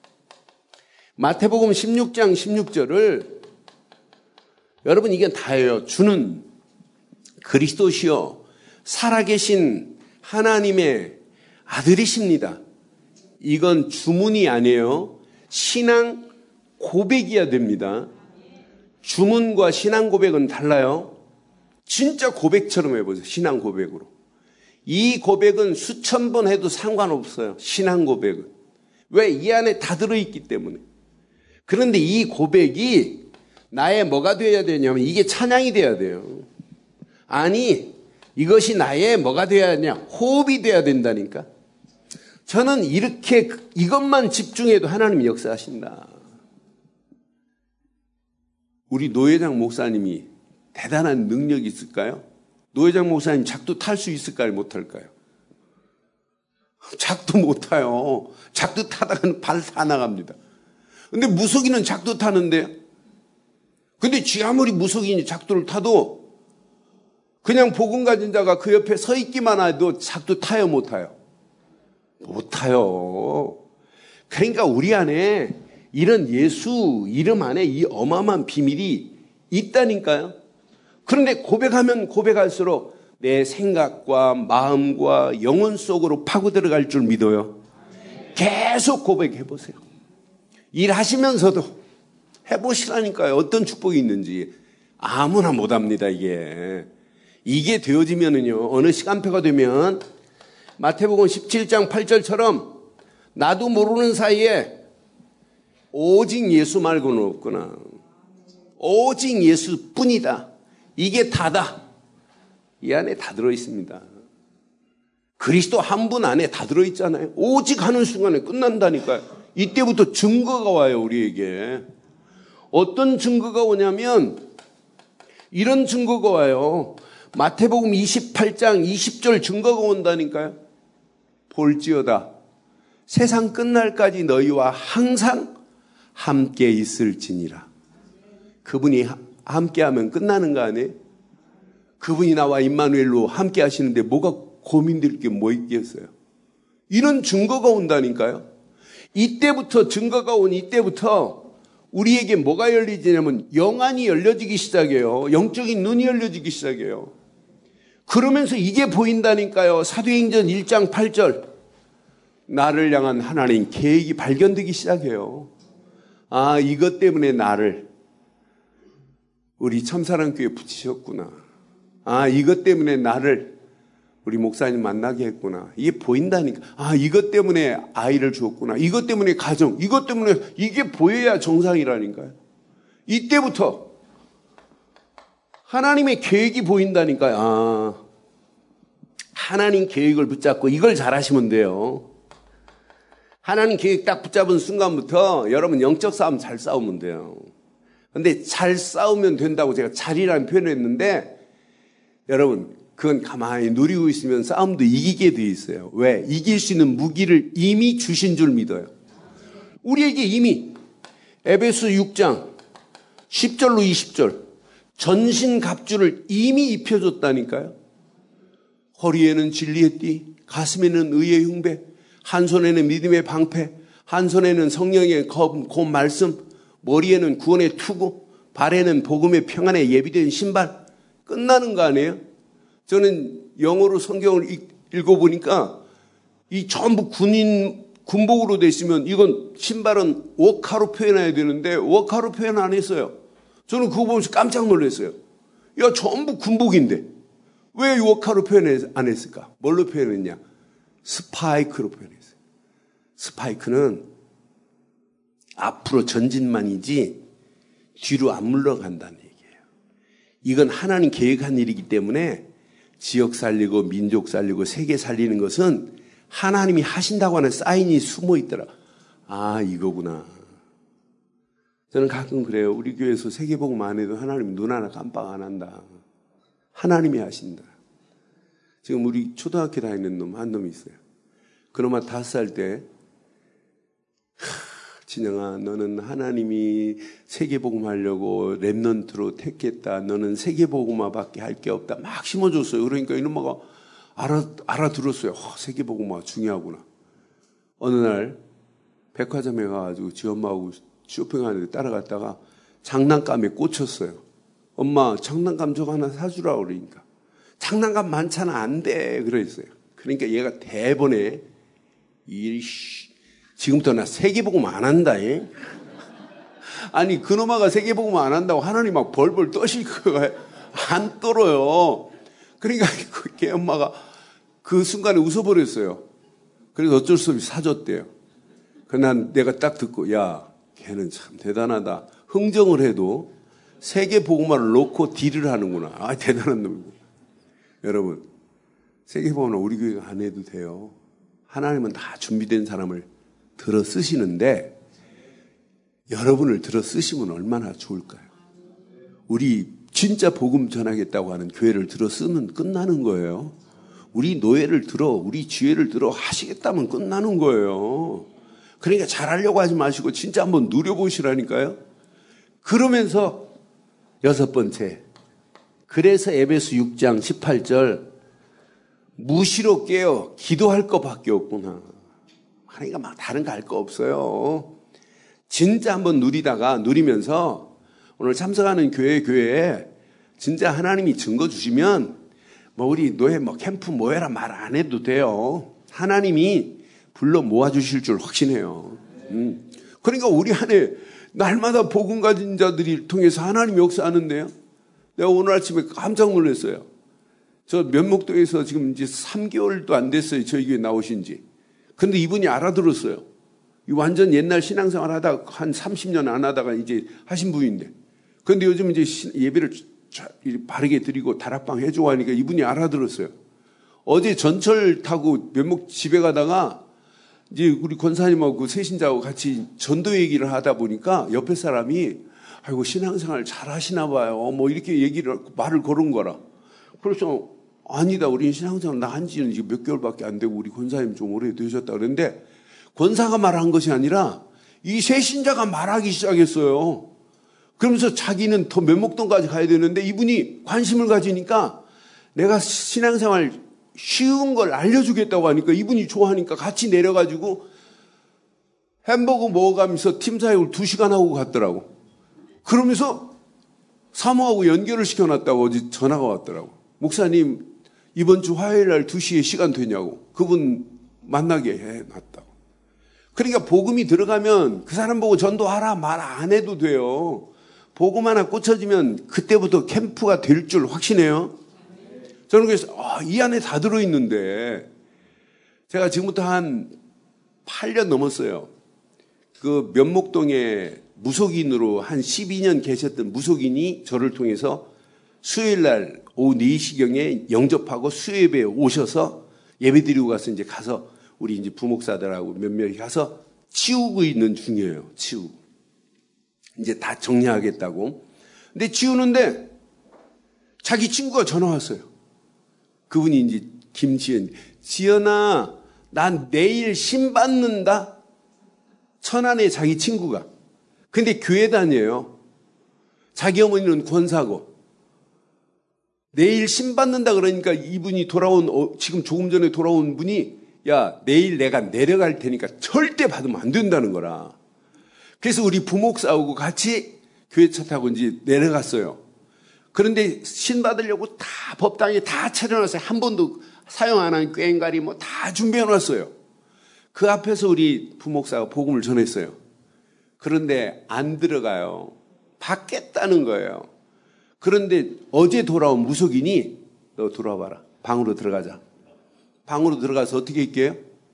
S1: 마태복음 16장 16절을 여러분 이게 다예요. 주는 그리스도시요 살아계신 하나님의 아들이십니다. 이건 주문이 아니에요. 신앙 고백이어야 됩니다. 주문과 신앙 고백은 달라요. 진짜 고백처럼 해보세요. 신앙 고백으로. 이 고백은 수천 번 해도 상관없어요. 신앙 고백은. 왜? 이 안에 다 들어있기 때문에. 그런데 이 고백이 나의 뭐가 되어야 되냐면 이게 찬양이 돼야 돼요. 아니 이것이 나의 뭐가 되어야 하냐? 호흡이 돼야 된다니까. 저는 이렇게 이것만 집중해도 하나님이 역사하신다. 우리 노회장 목사님이 대단한 능력이 있을까요? 노회장 목사님 작두 탈 수 있을까요? 못할까요? 작두 못 타요. 작두 타다가는 발 다 나갑니다. 근데 무속인은 작두 타는데요. 근데 지 아무리 무속인이 작두를 타도 그냥 복음 가진 자가 그 옆에 서 있기만 해도 작두 타요, 못 타요? 못 타요. 그러니까 우리 안에 이런 예수 이름 안에 이 어마어마한 비밀이 있다니까요. 그런데 고백하면 고백할수록 내 생각과 마음과 영혼 속으로 파고 들어갈 줄 믿어요. 계속 고백해 보세요. 일하시면서도 해보시라니까요. 어떤 축복이 있는지. 아무나 못합니다. 이게 되어지면은요, 어느 시간표가 되면 마태복음 17장 8절처럼 나도 모르는 사이에 오직 예수 말고는 없구나. 오직 예수뿐이다. 이게 다다. 이 안에 다 들어있습니다. 그리스도 한 분 안에 다 들어있잖아요. 오직 하는 순간에 끝난다니까요. 이때부터 증거가 와요, 우리에게. 어떤 증거가 오냐면 이런 증거가 와요. 마태복음 28장 20절 증거가 온다니까요. 볼지어다 세상 끝날까지 너희와 항상 함께 있을지니라. 그분이 함께하면 끝나는 거 아니에요? 그분이 나와 임마누엘로 함께 하시는데 뭐가 고민될 게 뭐 있겠어요? 이런 증거가 온다니까요. 이때부터 증거가 온 이때부터 우리에게 뭐가 열리지냐면 영안이 열려지기 시작해요. 영적인 눈이 열려지기 시작해요. 그러면서 이게 보인다니까요. 사도행전 1장 8절 나를 향한 하나님 계획이 발견되기 시작해요. 아, 이것 때문에 나를 우리 참사랑교회에 붙이셨구나. 아, 이것 때문에 나를 우리 목사님 만나게 했구나. 이게 보인다니까. 아, 이것 때문에 아이를 주었구나. 이것 때문에 가정, 이것 때문에 이게 보여야 정상이라니까요. 이때부터 하나님의 계획이 보인다니까요. 아, 하나님 계획을 붙잡고 이걸 잘하시면 돼요. 하나님 계획 딱 붙잡은 순간부터 여러분 영적 싸움 잘 싸우면 돼요. 근데 잘 싸우면 된다고 제가 잘이라는 표현을 했는데 여러분 그건 가만히 누리고 있으면 싸움도 이기게 돼 있어요. 왜? 이길 수 있는 무기를 이미 주신 줄 믿어요. 우리에게 이미 에베소 6장 10절로 20절 전신갑주를 이미 입혀줬다니까요. 허리에는 진리의 띠, 가슴에는 의의 흉배, 한 손에는 믿음의 방패, 한 손에는 성령의 곧 말씀, 머리에는 구원의 투구, 발에는 복음의 평안에 예비된 신발. 끝나는 거 아니에요? 저는 영어로 성경을 읽어보니까 이 전부 군복으로 되시면 이건 신발은 워카로 표현해야 되는데 워카로 표현 안 했어요. 저는 그거 보면서 깜짝 놀랐어요. 야, 전부 군복인데 왜 워카로 표현 안 했을까? 뭘로 표현했냐? 스파이크로 표현했어요. 스파이크는 앞으로 전진만이지 뒤로 안 물러간다는 얘기예요. 이건 하나님 계획한 일이기 때문에 지역 살리고 민족 살리고 세계 살리는 것은 하나님이 하신다고 하는 사인이 숨어 있더라. 아, 이거구나. 저는 가끔 그래요. 우리 교회에서 세계복음 안 해도 하나님 눈 하나 깜빡 안 한다. 하나님이 하신다. 지금 우리 초등학교 다니는 놈 한 놈이 있어요. 그놈아 5살 때 진영아, 너는 하나님이 세계복음 하려고 랩넌트로 택했다. 너는 세계복음화밖에 할 게 없다. 막 심어줬어요. 그러니까 이놈아가 알아들었어요. 세계복음화 중요하구나. 어느 날 백화점에 가가지고 지 엄마하고 쇼핑하는데 따라갔다가 장난감에 꽂혔어요. 엄마, 장난감 저거 하나 사주라 그러니까. 장난감 많잖아. 안 돼. 그랬어요. 그러니까 얘가 대번에 지금부터 나 세계복음 안 한다. 아니, 그놈아가 세계복음 안 한다고 하나님 막 벌벌 떠실 거야. 안 떨어요. 그러니까 걔 엄마가 그 순간에 웃어버렸어요. 그래서 어쩔 수 없이 사줬대요. 난 내가 딱 듣고, 야, 걔는 참 대단하다. 흥정을 해도 세계복음화를 놓고 딜을 하는구나. 아, 대단한 놈이고. 여러분, 세계복음화 우리 교회가 안 해도 돼요. 하나님은 다 준비된 사람을 들어 쓰시는데 여러분을 들어 쓰시면 얼마나 좋을까요? 우리 진짜 복음 전하겠다고 하는 교회를 들어 쓰면 끝나는 거예요. 우리 노예를 들어, 우리 지혜를 들어 하시겠다면 끝나는 거예요. 그러니까 잘하려고 하지 마시고 진짜 한번 누려보시라니까요. 그러면서 6번째, 그래서 에베소 6장 18절 무시로 깨어 기도할 것밖에 없구나. 그러니까 막 다른 거 할 거 없어요. 진짜 한번 누리면서 오늘 참석하는 교회에 진짜 하나님이 증거 주시면 뭐 우리 노예 뭐 캠프 뭐해라 말 안 해도 돼요. 하나님이 불러 모아주실 줄 확신해요. 그러니까 우리 안에 날마다 복음 가진 자들이 통해서 하나님 역사하는데요. 내가 오늘 아침에 깜짝 놀랐어요. 저 면목동에서 지금 이제 3개월도 안 됐어요. 저희 교회 나오신 지. 근데 이분이 알아들었어요. 완전 옛날 신앙생활 하다가 한 30년 안 하다가 이제 하신 분인데. 근데 요즘 이제 예배를 바르게 드리고 다락방 해주고 하니까 이분이 알아들었어요. 어제 전철 타고 면목 집에 가다가 이제 우리 권사님하고 세신자하고 같이 전도 얘기를 하다 보니까 옆에 사람이 아이고 신앙생활 잘 하시나 봐요. 뭐 이렇게 말을 걸은 거라. 그래서 아니다. 우리 신앙생활 나 한 지는 지금 몇 개월밖에 안 되고 우리 권사님 좀 오래 되셨다 그랬는데 권사가 말한 것이 아니라 이 세신자가 말하기 시작했어요. 그러면서 자기는 더 면목동까지 가야 되는데 이분이 관심을 가지니까 내가 신앙생활 쉬운 걸 알려주겠다고 하니까 이분이 좋아하니까 같이 내려가지고 햄버거 먹어가면서 팀사역을 2시간 하고 갔더라고. 그러면서 사모하고 연결을 시켜놨다고 어제 전화가 왔더라고. 목사님 이번 주 화요일 날 2시에 시간 되냐고. 그분 만나게 해놨다고. 그러니까 복음이 들어가면 그 사람 보고 전도하라 말 안 해도 돼요. 복음 하나 꽂혀지면 그때부터 캠프가 될 줄 확신해요. 저는 그래서 이 안에 다 들어있는데 제가 지금부터 한 8년 넘었어요. 그 면목동에 무속인으로 한 12년 계셨던 무속인이 저를 통해서 수요일 날 오후 4시경에 영접하고 수요예배에 오셔서 예배 드리고 가서 우리 이제 부목사들하고 몇몇이 가서 치우고 있는 중이에요. 치우고. 이제 다 정리하겠다고. 근데 치우는데 자기 친구가 전화 왔어요. 그분이 이제 김지연. 지연아, 난 내일 신 받는다. 천안에 자기 친구가. 근데 교회 다녀요. 자기 어머니는 권사고. 내일 신 받는다 그러니까 이분이 지금 조금 전에 돌아온 분이 야, 내일 내가 내려갈 테니까 절대 받으면 안 된다는 거라. 그래서 우리 부목사하고 같이 교회 차 타고 이제 내려갔어요. 그런데 신 받으려고 다 법당에 다 차려놨어요. 한 번도 사용 안 한 꽹과리 뭐 다 준비해놨어요. 그 앞에서 우리 부목사가 복음을 전했어요. 그런데 안 들어가요. 받겠다는 거예요. 그런데 어제 돌아온 무속인이 너 들어와봐라. 방으로 들어가자. 방으로 들어가서 어떻게 할게요?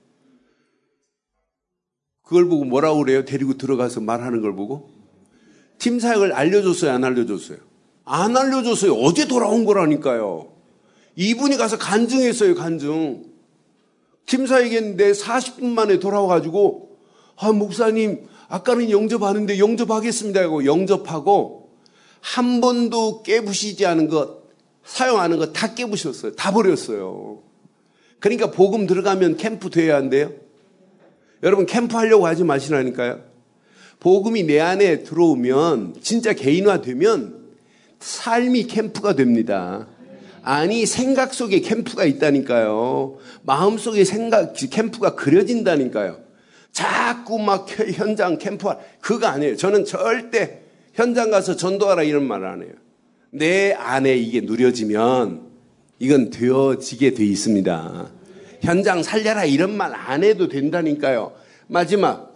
S1: 그걸 보고 뭐라고 그래요? 데리고 들어가서 말하는 걸 보고? 팀 사역을 알려줬어요? 안 알려줬어요? 안 알려줬어요. 어제 돌아온 거라니까요. 이분이 가서 간증했어요. 간증. 팀 사역했는데 40분 만에 돌아와가지고 목사님 아까는 영접하는데 영접하겠습니다 하고 영접하고 한 번도 깨부시지 않은 것, 사용하는 것 다 깨부셨어요. 다 버렸어요. 그러니까 복음 들어가면 캠프 돼야 한대요. 여러분 캠프 하려고 하지 마시라니까요. 복음이 내 안에 들어오면 진짜 개인화되면 삶이 캠프가 됩니다. 아니 생각 속에 캠프가 있다니까요. 마음 속에 캠프가 그려진다니까요. 자꾸 막 현장 캠프 그거 아니에요. 저는 절대 현장 가서 전도하라 이런 말 안 해요. 내 안에 이게 누려지면 이건 되어지게 돼 있습니다. 현장 살려라 이런 말 안 해도 된다니까요. 마지막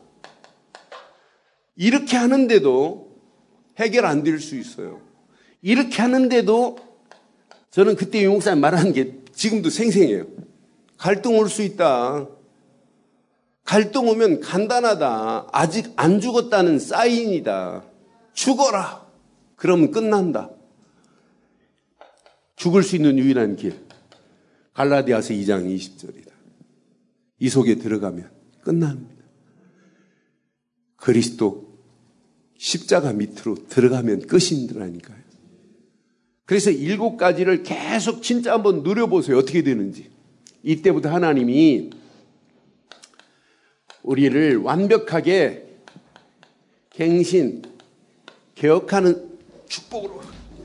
S1: 이렇게 하는데도 해결 안 될 수 있어요. 이렇게 하는데도 저는 그때 유목사님 말하는 게 지금도 생생해요. 갈등 올 수 있다. 갈등 오면 간단하다. 아직 안 죽었다는 사인이다. 죽어라. 그러면 끝난다. 죽을 수 있는 유일한 길. 갈라디아서 2장 20절이다. 이 속에 들어가면 끝납니다. 그리스도 십자가 밑으로 들어가면 끝인더라니까요. 그래서 7가지를 계속 진짜 한번 누려보세요. 어떻게 되는지. 이때부터 하나님이 우리를 완벽하게 갱신, 개혁하는 축복으로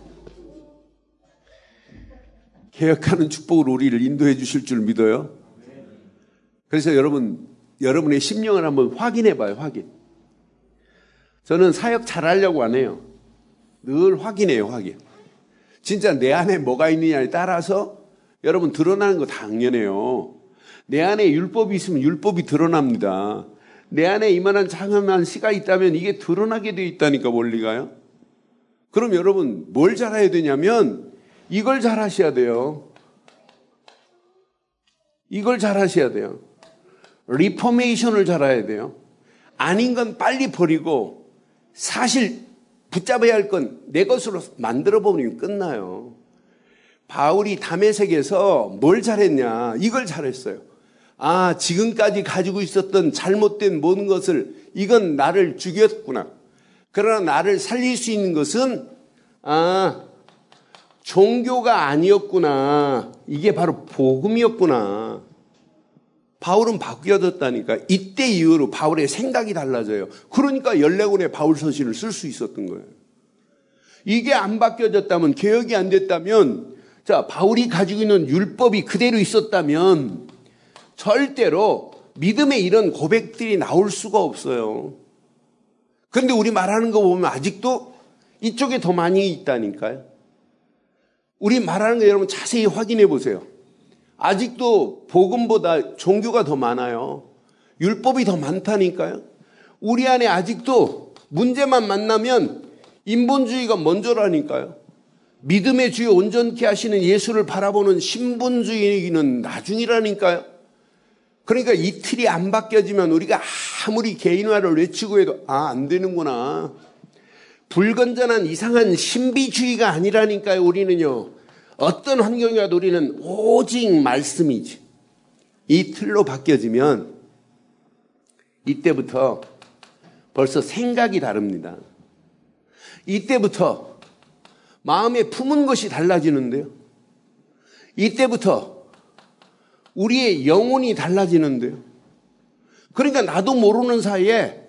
S1: 우리를 인도해 주실 줄 믿어요. 그래서 여러분의 심령을 한번 확인해 봐요. 확인. 저는 사역 잘하려고 안 해요. 늘 확인해요. 확인. 진짜 내 안에 뭐가 있느냐에 따라서 여러분 드러나는 거 당연해요. 내 안에 율법이 있으면 율법이 드러납니다. 내 안에 이만한 장엄한 씨가 있다면 이게 드러나게 돼 있다니까 원리가요. 그럼 여러분 뭘 잘해야 되냐면 이걸 잘하셔야 돼요. 이걸 잘하셔야 돼요. 리포메이션을 잘해야 돼요. 아닌 건 빨리 버리고 사실 붙잡아야 할 건 내 것으로 만들어 버리면 끝나요. 바울이 다메섹에서 뭘 잘했냐? 이걸 잘했어요. 지금까지 가지고 있었던 잘못된 모든 것을 이건 나를 죽였구나. 그러나 나를 살릴 수 있는 것은 종교가 아니었구나. 이게 바로 복음이었구나. 바울은 바뀌어졌다니까. 이때 이후로 바울의 생각이 달라져요. 그러니까 14권의 바울 서신을 쓸 수 있었던 거예요. 이게 안 바뀌어졌다면, 개혁이 안 됐다면, 바울이 가지고 있는 율법이 그대로 있었다면 절대로 믿음의 이런 고백들이 나올 수가 없어요. 그런데 우리 말하는 거 보면 아직도 이쪽에 더 많이 있다니까요. 우리 말하는 거 여러분 자세히 확인해 보세요. 아직도 복음보다 종교가 더 많아요. 율법이 더 많다니까요. 우리 안에 아직도 문제만 만나면 인본주의가 먼저라니까요. 믿음의 주요 온전케 하시는 예수를 바라보는 신분주의는 나중이라니까요. 그러니까 이 틀이 안 바뀌어지면 우리가 아무리 개인화를 외치고 해도 안 되는구나. 불건전한 이상한 신비주의가 아니라니까요. 우리는요. 어떤 환경이라도 우리는 오직 말씀이지. 이 틀로 바뀌어지면 이때부터 벌써 생각이 다릅니다. 이때부터 마음에 품은 것이 달라지는데요. 이때부터 우리의 영혼이 달라지는데요. 그러니까 나도 모르는 사이에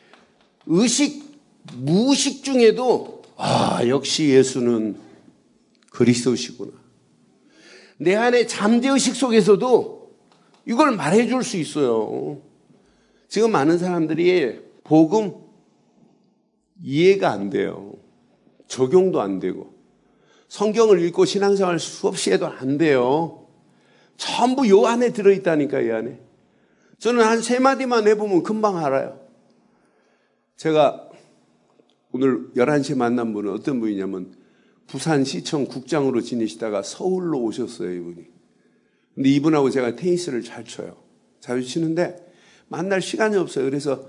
S1: 무의식 중에도 역시 예수는 그리스도시구나. 내 안에 잠재의식 속에서도 이걸 말해줄 수 있어요. 지금 많은 사람들이 복음 이해가 안 돼요. 적용도 안 되고 성경을 읽고 신앙생활 수없이 해도 안 돼요. 전부 요 안에 들어있다니까. 이 안에 저는 한 3마디만 해보면 금방 알아요. 제가 오늘 11시에 만난 분은 어떤 분이냐면 부산시청 국장으로 지내시다가 서울로 오셨어요, 이분이. 근데 이분하고 제가 테니스를 잘 쳐요. 자주 치는데 만날 시간이 없어요. 그래서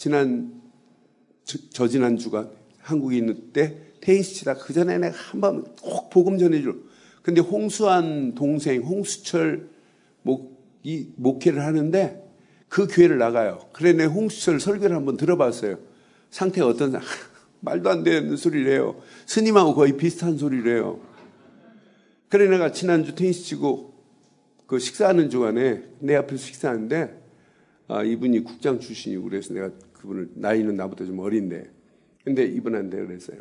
S1: 지난 주간 한국에 있는 때 테니스 치다가 그 전에 내가 한번 꼭 복음 전해줘. 근데 홍수환 동생 홍수철 목회를 하는데 그 교회를 나가요. 그래 내가 홍수철 설교를 한번 들어봤어요. 상태가 어떤 말도 안 되는 소리를 해요. 스님하고 거의 비슷한 소리를 해요. 그래 내가 지난주 테니스 치고 그 식사하는 주간에 내 앞에서 식사하는데 이분이 국장 출신이고 그래서 내가 그분을 나이는 나보다 좀 어린데 근데 이분한테 그랬어요.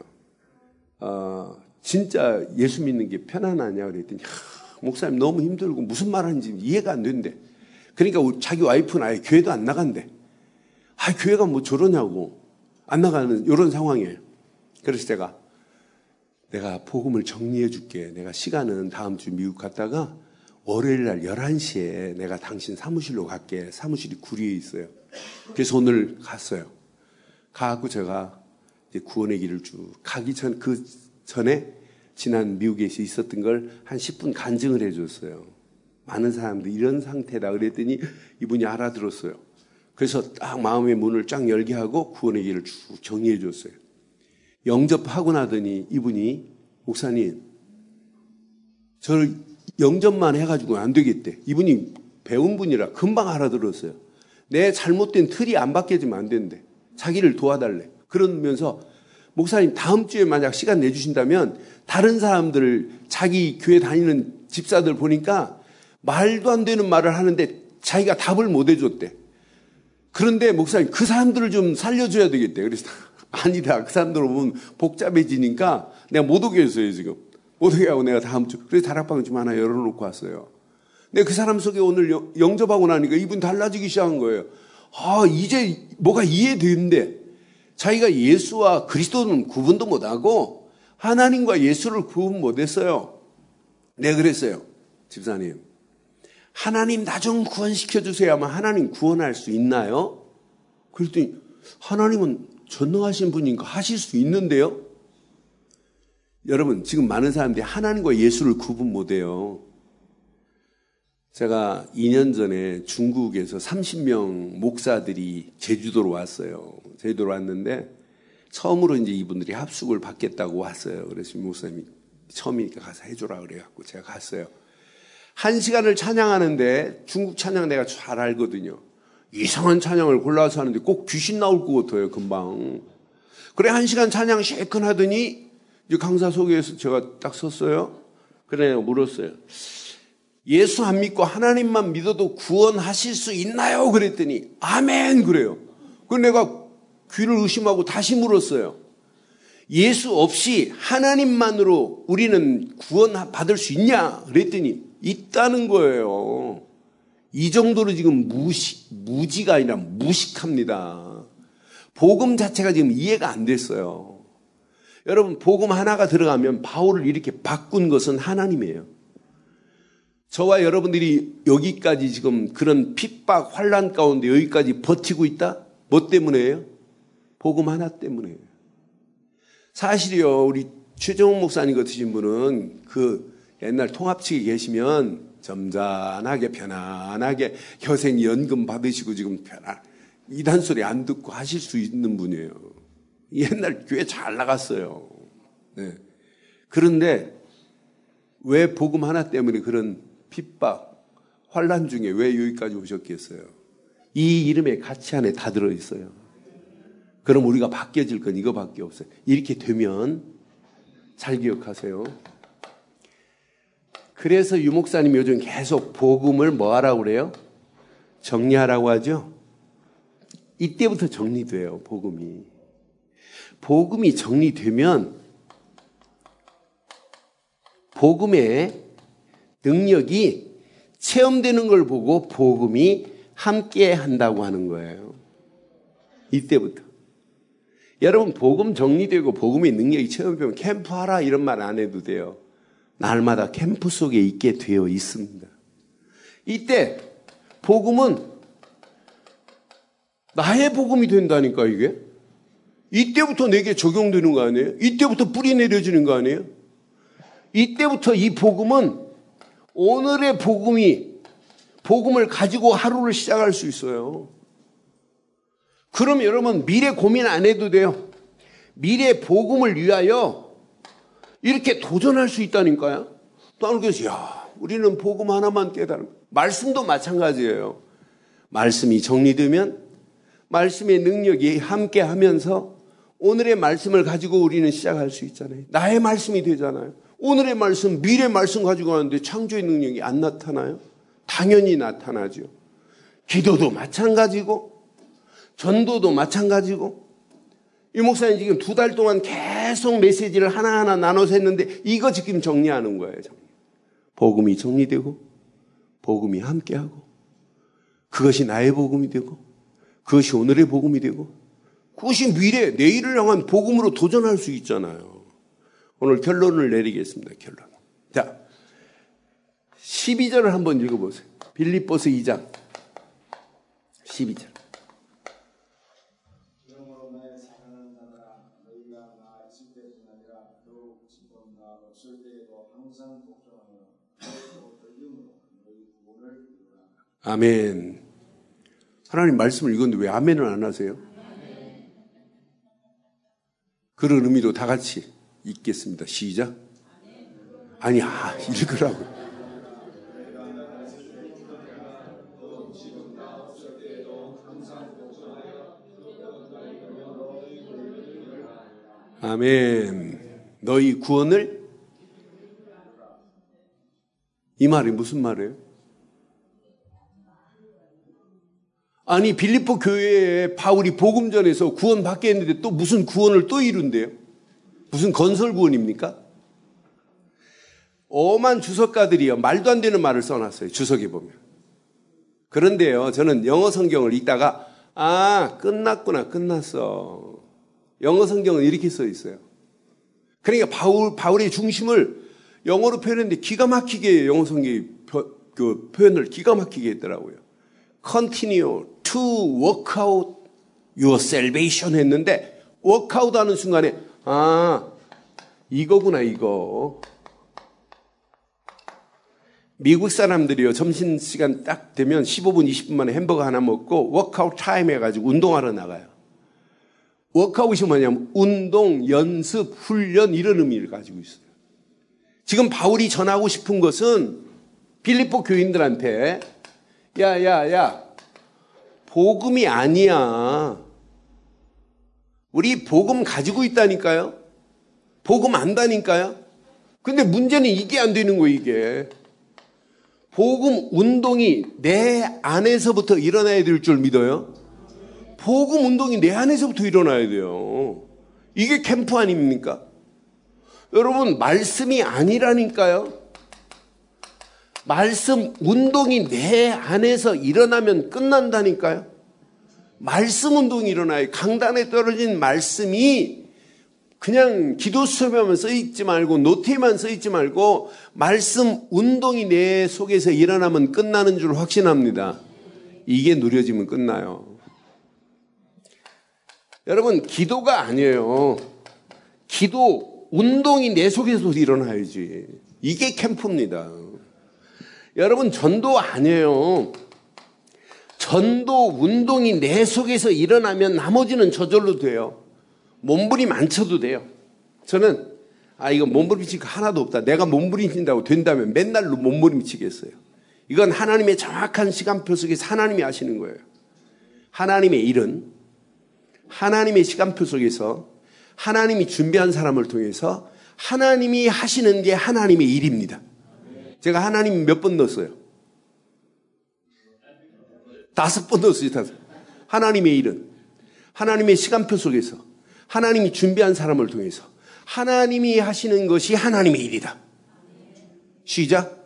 S1: 진짜 예수 믿는 게 편안하냐 그랬더니 목사님 너무 힘들고 무슨 말하는지 이해가 안 된대. 그러니까 자기 와이프는 아예 교회도 안 나간대. 교회가 뭐 저러냐고 안 나가는 이런 상황이에요. 그래서 내가 복음을 정리해 줄게. 내가 시간은 다음 주 미국 갔다가 월요일 날 11시에 내가 당신 사무실로 갈게. 사무실이 구리에 있어요. 그래서 오늘 갔어요. 가고 제가 이제 구원의 길을 쭉 가기 그 전에 지난 미국에 있었던 걸 한 10분 간증을 해 줬어요. 많은 사람들이 이런 상태다 그랬더니 이분이 알아들었어요. 그래서 딱 마음의 문을 쫙 열게 하고 구원의 길을 쭉 정리해 줬어요. 영접하고 나더니 이분이 목사님 저를 영접만 해가지고 안 되겠대. 이분이 배운 분이라 금방 알아들었어요. 내 잘못된 틀이 안 바뀌어지면 안 된대. 자기를 도와달래. 그러면서 목사님 다음 주에 만약 시간 내주신다면 다른 사람들 자기 교회 다니는 집사들 보니까 말도 안 되는 말을 하는데 자기가 답을 못 해줬대. 그런데 목사님 그 사람들을 좀 살려줘야 되겠대. 그래서 아니다. 그 사람들 오면 복잡해지니까 내가 못 오게 했어요 지금. 못 오게 하고 내가 다음 주 그래서 다락방 좀 하나 열어놓고 왔어요. 근데 그 사람 속에 오늘 영접하고 나니까 이분 달라지기 시작한 거예요. 이제 뭐가 이해되는데 자기가 예수와 그리스도는 구분도 못하고 하나님과 예수를 구분 못했어요. 내가 그랬어요. 집사님 하나님 나 좀 구원시켜주세요 하면 하나님 구원할 수 있나요? 그랬더니 하나님은 전능하신 분이니까 하실 수 있는데요. 여러분 지금 많은 사람들이 하나님과 예수를 구분 못해요. 제가 2년 전에 중국에서 30명 목사들이 제주도로 왔어요. 제주도로 왔는데 처음으로 이제 이분들이 합숙을 받겠다고 왔어요. 그래서 목사님이 처음이니까 가서 해줘라 그래갖고 제가 갔어요. 1시간을 찬양하는데 중국 찬양 내가 잘 알거든요. 이상한 찬양을 골라서 하는데 꼭 귀신 나올 것 같아요. 금방. 그래 1시간 찬양 실컷 하더니 이제 강사 소개에서 제가 딱 섰어요. 그래 내가 물었어요. 예수 안 믿고 하나님만 믿어도 구원하실 수 있나요? 그랬더니 아멘 그래요. 그래서 내가 귀를 의심하고 다시 물었어요. 예수 없이 하나님만으로 우리는 구원받을 수 있냐? 그랬더니 있다는 거예요. 이 정도로 지금 무지가 아니라 무식합니다. 복음 자체가 지금 이해가 안 됐어요. 여러분 복음 하나가 들어가면 바울을 이렇게 바꾼 것은 하나님이에요. 저와 여러분들이 여기까지 지금 그런 핍박, 환난 가운데 여기까지 버티고 있다? 뭐 때문에요? 복음 하나 때문에요. 사실이요, 우리 최정욱 목사님 같으신 분은 그 옛날 통합측에 계시면 점잖하게 편안하게 효생연금 받으시고 지금 이단 소리 안 듣고 하실 수 있는 분이에요. 옛날 교회 잘 나갔어요. 네. 그런데 왜 복음 하나 때문에 그런 핍박, 환난 중에 왜 여기까지 오셨겠어요? 이 이름의 가치 안에 다 들어있어요. 그럼 우리가 바뀌어질 건 이거밖에 없어요. 이렇게 되면 잘 기억하세요. 그래서 유 목사님 요즘 계속 복음을 뭐 하라고 그래요? 정리하라고 하죠? 이때부터 정리돼요, 복음이. 복음이 정리되면 복음의 능력이 체험되는 걸 보고 복음이 함께 한다고 하는 거예요. 이때부터. 여러분 복음 정리되고 복음의 능력이 체험되면 캠프하라 이런 말 안 해도 돼요. 날마다 캠프 속에 있게 되어 있습니다. 이때 복음은 나의 복음이 된다니까 이게. 이때부터 내게 적용되는 거 아니에요? 이때부터 뿌리 내려지는 거 아니에요? 이때부터 이 복음은 오늘의 복음을 가지고 하루를 시작할 수 있어요. 그럼 여러분 미래 고민 안 해도 돼요. 미래 복음을 위하여 이렇게 도전할 수 있다니까요. 또 그래서 우리는 복음 하나만 깨달은 거예요. 말씀도 마찬가지예요. 말씀이 정리되면 말씀의 능력이 함께 하면서 오늘의 말씀을 가지고 우리는 시작할 수 있잖아요. 나의 말씀이 되잖아요. 오늘의 말씀, 미래 말씀 가지고 하는데 창조의 능력이 안 나타나요? 당연히 나타나죠. 기도도 마찬가지고 전도도 마찬가지고. 이 목사님 지금 2달 동안 계속 메시지를 하나하나 나눠서 했는데 이거 지금 정리하는 거예요. 복음이 정리되고 복음이 함께하고 그것이 나의 복음이 되고 그것이 오늘의 복음이 되고 그것이 미래, 내일을 향한 복음으로 도전할 수 있잖아요. 오늘 결론을 내리겠습니다. 결론. 자, 12절을 한번 읽어보세요. 빌립보서 2장 12절. 아멘. 하나님 말씀을 읽었는데 왜 아멘을 안 하세요? 그런 의미로 다 같이 읽겠습니다. 시작. 아니, 읽으라고. 아멘. 너희 구원을, 이 말이 무슨 말이에요? 아니, 빌립보 교회에 바울이 복음 전해서 구원 받게 했는데 또 무슨 구원을 또 이룬대요? 무슨 건설 구원입니까? 엄한 주석가들이요, 말도 안 되는 말을 써놨어요. 주석에 보면. 그런데요, 저는 영어 성경을 읽다가 끝났구나, 끝났어. 영어 성경은 이렇게 써 있어요. 그러니까 바울의 중심을 영어로 표현했는데 기가 막히게 영어 성경이 그 표현을 기가 막히게 했더라고요. Continue to work out your salvation 했는데 work out 하는 순간에 이거구나 이거. 미국 사람들이요, 점심시간 딱 되면 15분 20분 만에 햄버거 하나 먹고 워크아웃 타임 해가지고 운동하러 나가요. 워크아웃이 뭐냐면 운동, 연습, 훈련 이런 의미를 가지고 있어요. 지금 바울이 전하고 싶은 것은 빌립보 교인들한테 야 복음이 아니야. 우리 복음 가지고 있다니까요. 복음 안다니까요. 근데 문제는 이게 안 되는 거예요. 이게 복음 운동이 내 안에서부터 일어나야 될 줄 믿어요. 복음 운동이 내 안에서부터 일어나야 돼요. 이게 캠프 아닙니까? 여러분, 말씀이 아니라니까요. 말씀 운동이 내 안에서 일어나면 끝난다니까요. 말씀 운동이 일어나요. 강단에 떨어진 말씀이 그냥 기도 수업에만 써있지 말고 노트에만 써있지 말고 말씀 운동이 내 속에서 일어나면 끝나는 줄 확신합니다. 이게 누려지면 끝나요. 여러분, 기도가 아니에요. 기도 운동이 내 속에서 일어나야지. 이게 캠프입니다. 여러분, 전도 아니에요. 전도 운동이 내 속에서 일어나면 나머지는 저절로 돼요. 몸부림 안 쳐도 돼요. 저는 이거 몸부림치고 하나도 없다. 내가 몸부림친다고 된다면 맨날 몸부림치겠어요. 이건 하나님의 정확한 시간표 속에서 하나님이 하시는 거예요. 하나님의 일은 하나님의 시간표 속에서 하나님이 준비한 사람을 통해서 하나님이 하시는 게 하나님의 일입니다. 제가 하나님 몇 번 넣었어요? 5번 넣었어요. 5. 하나님의 일은 하나님의 시간표 속에서 하나님이 준비한 사람을 통해서 하나님이 하시는 것이 하나님의 일이다. 시작.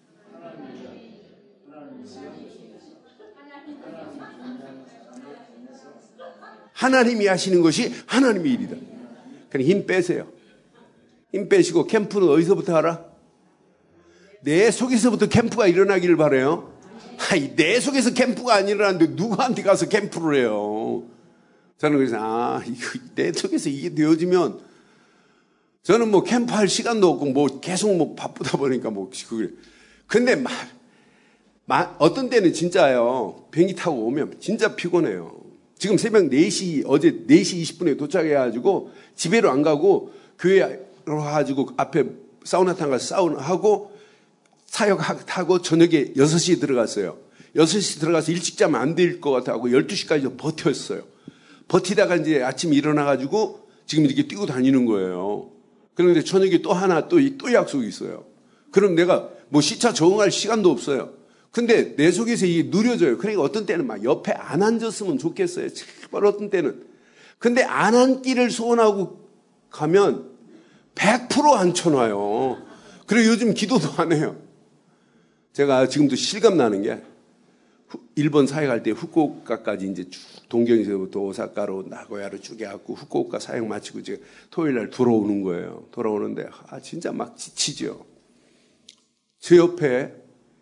S1: 하나님이 하시는 것이 하나님의 일이다. 그냥 힘 빼세요. 힘 빼시고 캠프는 어디서부터 하라? 내 속에서부터 캠프가 일어나기를 바라요. 아니, 내 속에서 캠프가 안 일어나는데 누구한테 가서 캠프를 해요? 저는 그래서 이거 내 속에서 이게 되어지면 저는 뭐 캠프할 시간도 없고 뭐 계속 뭐 바쁘다 보니까 뭐 그래. 근데 어떤 때는 진짜요. 비행기 타고 오면 진짜 피곤해요. 지금 새벽 4시, 어제 4시 20분에 도착해가지고 집에로 안 가고 교회로 가가지고 앞에 사우나탕 가서 사우나하고 사역 타고 저녁에 6시에 들어갔어요. 6시 들어가서 일찍 자면 안 될 것 같아고 12시까지 버텼어요. 버티다가 이제 아침에 일어나가지고 지금 이렇게 뛰고 다니는 거예요. 그런데 저녁에 또 하나 또 약속이 있어요. 그럼 내가 뭐 시차 적응할 시간도 없어요. 근데 내 속에서 이게 누려져요. 그러니까 어떤 때는 막 옆에 안 앉았으면 좋겠어요. 제발 어떤 때는. 근데 안 앉기를 소원하고 가면 100% 앉혀놔요. 그리고 요즘 기도도 안 해요. 제가 지금도 실감 나는 게 일본 사역 할 때 후쿠오카까지 이제 쭉 동경에서부터 오사카로 나고야로 쭉 해갖고 후쿠오카 사역 마치고 이제 토요일 날 돌아오는 거예요. 돌아오는데 진짜 막 지치죠. 제 옆에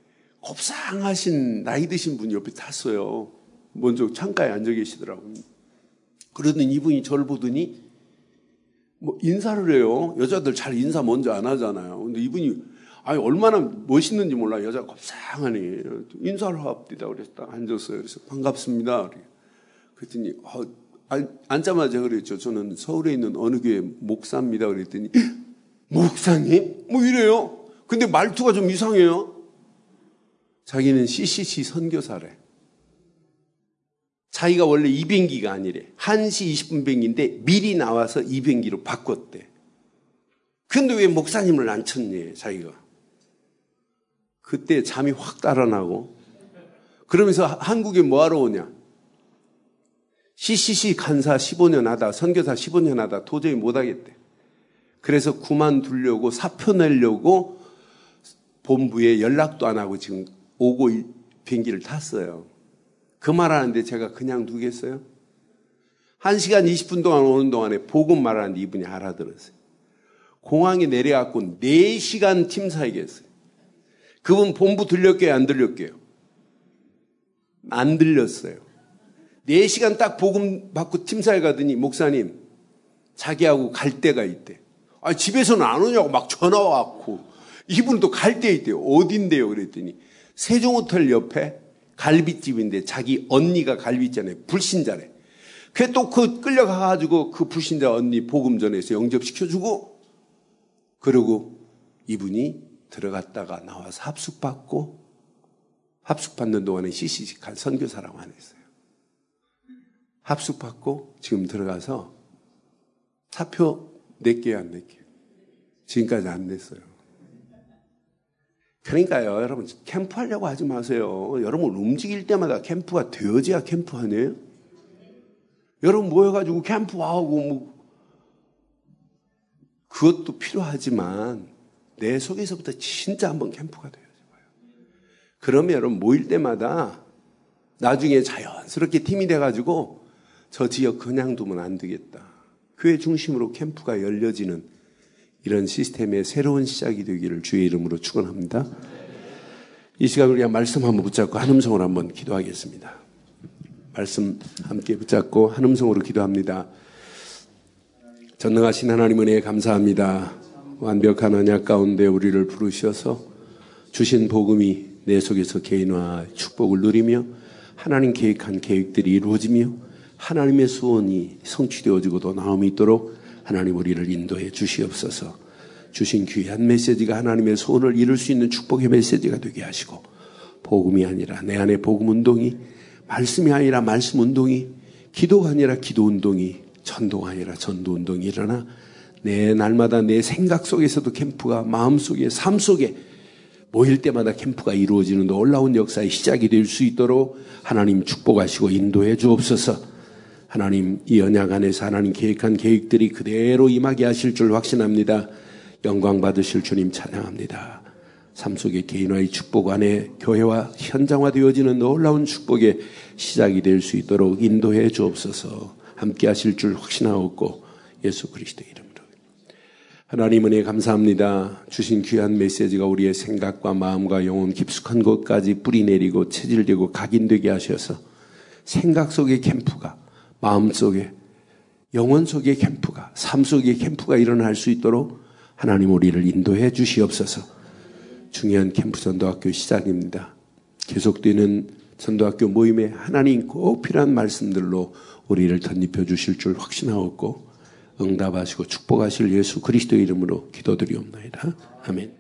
S1: 곱상하신 나이 드신 분이 옆에 탔어요. 먼저 창가에 앉아 계시더라고요. 그러더니 이분이 저를 보더니 뭐 인사를 해요. 여자들 잘 인사 먼저 안 하잖아요. 근데 이분이 얼마나 멋있는지 몰라. 여자가 곱상하니 인사를 합디다 그래서 딱 앉았어요. 그래서 반갑습니다. 그랬더니 앉자마자 그랬죠. 저는 서울에 있는 어느 교회 목사입니다. 그랬더니 목사님? 뭐 이래요. 근데 말투가 좀 이상해요. 자기는 CCC 선교사래. 자기가 원래 2변기가 아니래. 1시 20분 변기인데 미리 나와서 2변기로 바꿨대. 근데 왜 목사님을 안 쳤니, 자기가? 그때 잠이 확 달아나고 그러면서 한국에 뭐하러 오냐? CCC 간사 15년 하다, 선교사 15년 하다 도저히 못하겠대. 그래서 그만두려고 사표 내려고 본부에 연락도 안 하고 지금 오고 비행기를 탔어요. 그 말하는데 제가 그냥 두겠어요? 1시간 20분 동안 오는 동안에 복음 말하는데 이분이 알아들었어요. 공항에 내려갖고 4시간 팀 사역했어요. 그분 본부 들렸게요, 안 들렸게요? 안 들렸어요. 4시간 딱 복음 받고 팀 사역 가더니 목사님 자기하고 갈 데가 있대. 집에서는 안 오냐고 막 전화 왔고 이분도 갈 데 있대요. 어딘데요? 그랬더니 세종호텔 옆에 갈비집인데 자기 언니가 갈비 있잖아요. 불신자래. 그래 또 끌려가가지고 그 불신자 언니 복음 전해서 영접시켜주고 그러고 이분이 들어갔다가 나와서 합숙받는 동안에 CCC 간 선교사라고 안 했어요. 합숙받고 지금 들어가서 사표 냈게요, 안 냈게요? 지금까지 안 냈어요. 그러니까요, 여러분 캠프하려고 하지 마세요. 여러분 움직일 때마다 캠프가 되어져야 캠프 아니에요? 여러분 모여가지고 캠프하고 그것도 필요하지만 내 속에서부터 진짜 한번 캠프가 되어져요. 그러면 여러분 모일 때마다 나중에 자연스럽게 팀이 돼가지고 저 지역 그냥 두면 안 되겠다. 교회 중심으로 캠프가 열려지는 이런 시스템의 새로운 시작이 되기를 주의 이름으로 축원합니다. 이 시간 우리가 말씀 한번 붙잡고 한 음성으로 한번 기도하겠습니다. 말씀 함께 붙잡고 한 음성으로 기도합니다. 전능하신 하나님 은혜에 감사합니다. 완벽한 언약 가운데 우리를 부르셔서 주신 복음이 내 속에서 개인화 축복을 누리며 하나님 계획한 계획들이 이루어지며 하나님의 소원이 성취되어지고 또 나옴이 있도록 하나님 우리를 인도해 주시옵소서. 주신 귀한 메시지가 하나님의 소원을 이룰 수 있는 축복의 메시지가 되게 하시고 복음이 아니라 내 안에 복음 운동이 말씀이 아니라 말씀 운동이 기도가 아니라 기도 운동이 전도가 아니라 전도 운동이 일어나 내 날마다 내 생각 속에서도 캠프가 마음속에 삶 속에 모일 때마다 캠프가 이루어지는 놀라운 역사의 시작이 될 수 있도록 하나님 축복하시고 인도해 주옵소서. 하나님 이 언약 안에서 하나님 계획한 계획들이 그대로 임하게 하실 줄 확신합니다. 영광 받으실 주님 찬양합니다. 삶 속의 개인화의 축복 안에 교회와 현장화되어지는 놀라운 축복의 시작이 될 수 있도록 인도해 주옵소서. 함께 하실 줄 확신하옵고 예수 그리스도의 이름으로 하나님 은혜 감사합니다. 주신 귀한 메시지가 우리의 생각과 마음과 영혼 깊숙한 곳까지 뿌리내리고 체질되고 각인되게 하셔서 생각 속의 캠프가, 마음 속에, 영혼 속의 캠프가, 삶 속의 캠프가 일어날 수 있도록 하나님 우리를 인도해 주시옵소서. 중요한 캠프 전도학교 시작입니다. 계속되는 전도학교 모임에 하나님 꼭 필요한 말씀들로 우리를 덧입혀 주실 줄 확신하옵고 응답하시고 축복하실 예수 그리스도의 이름으로 기도드리옵나이다. 아멘.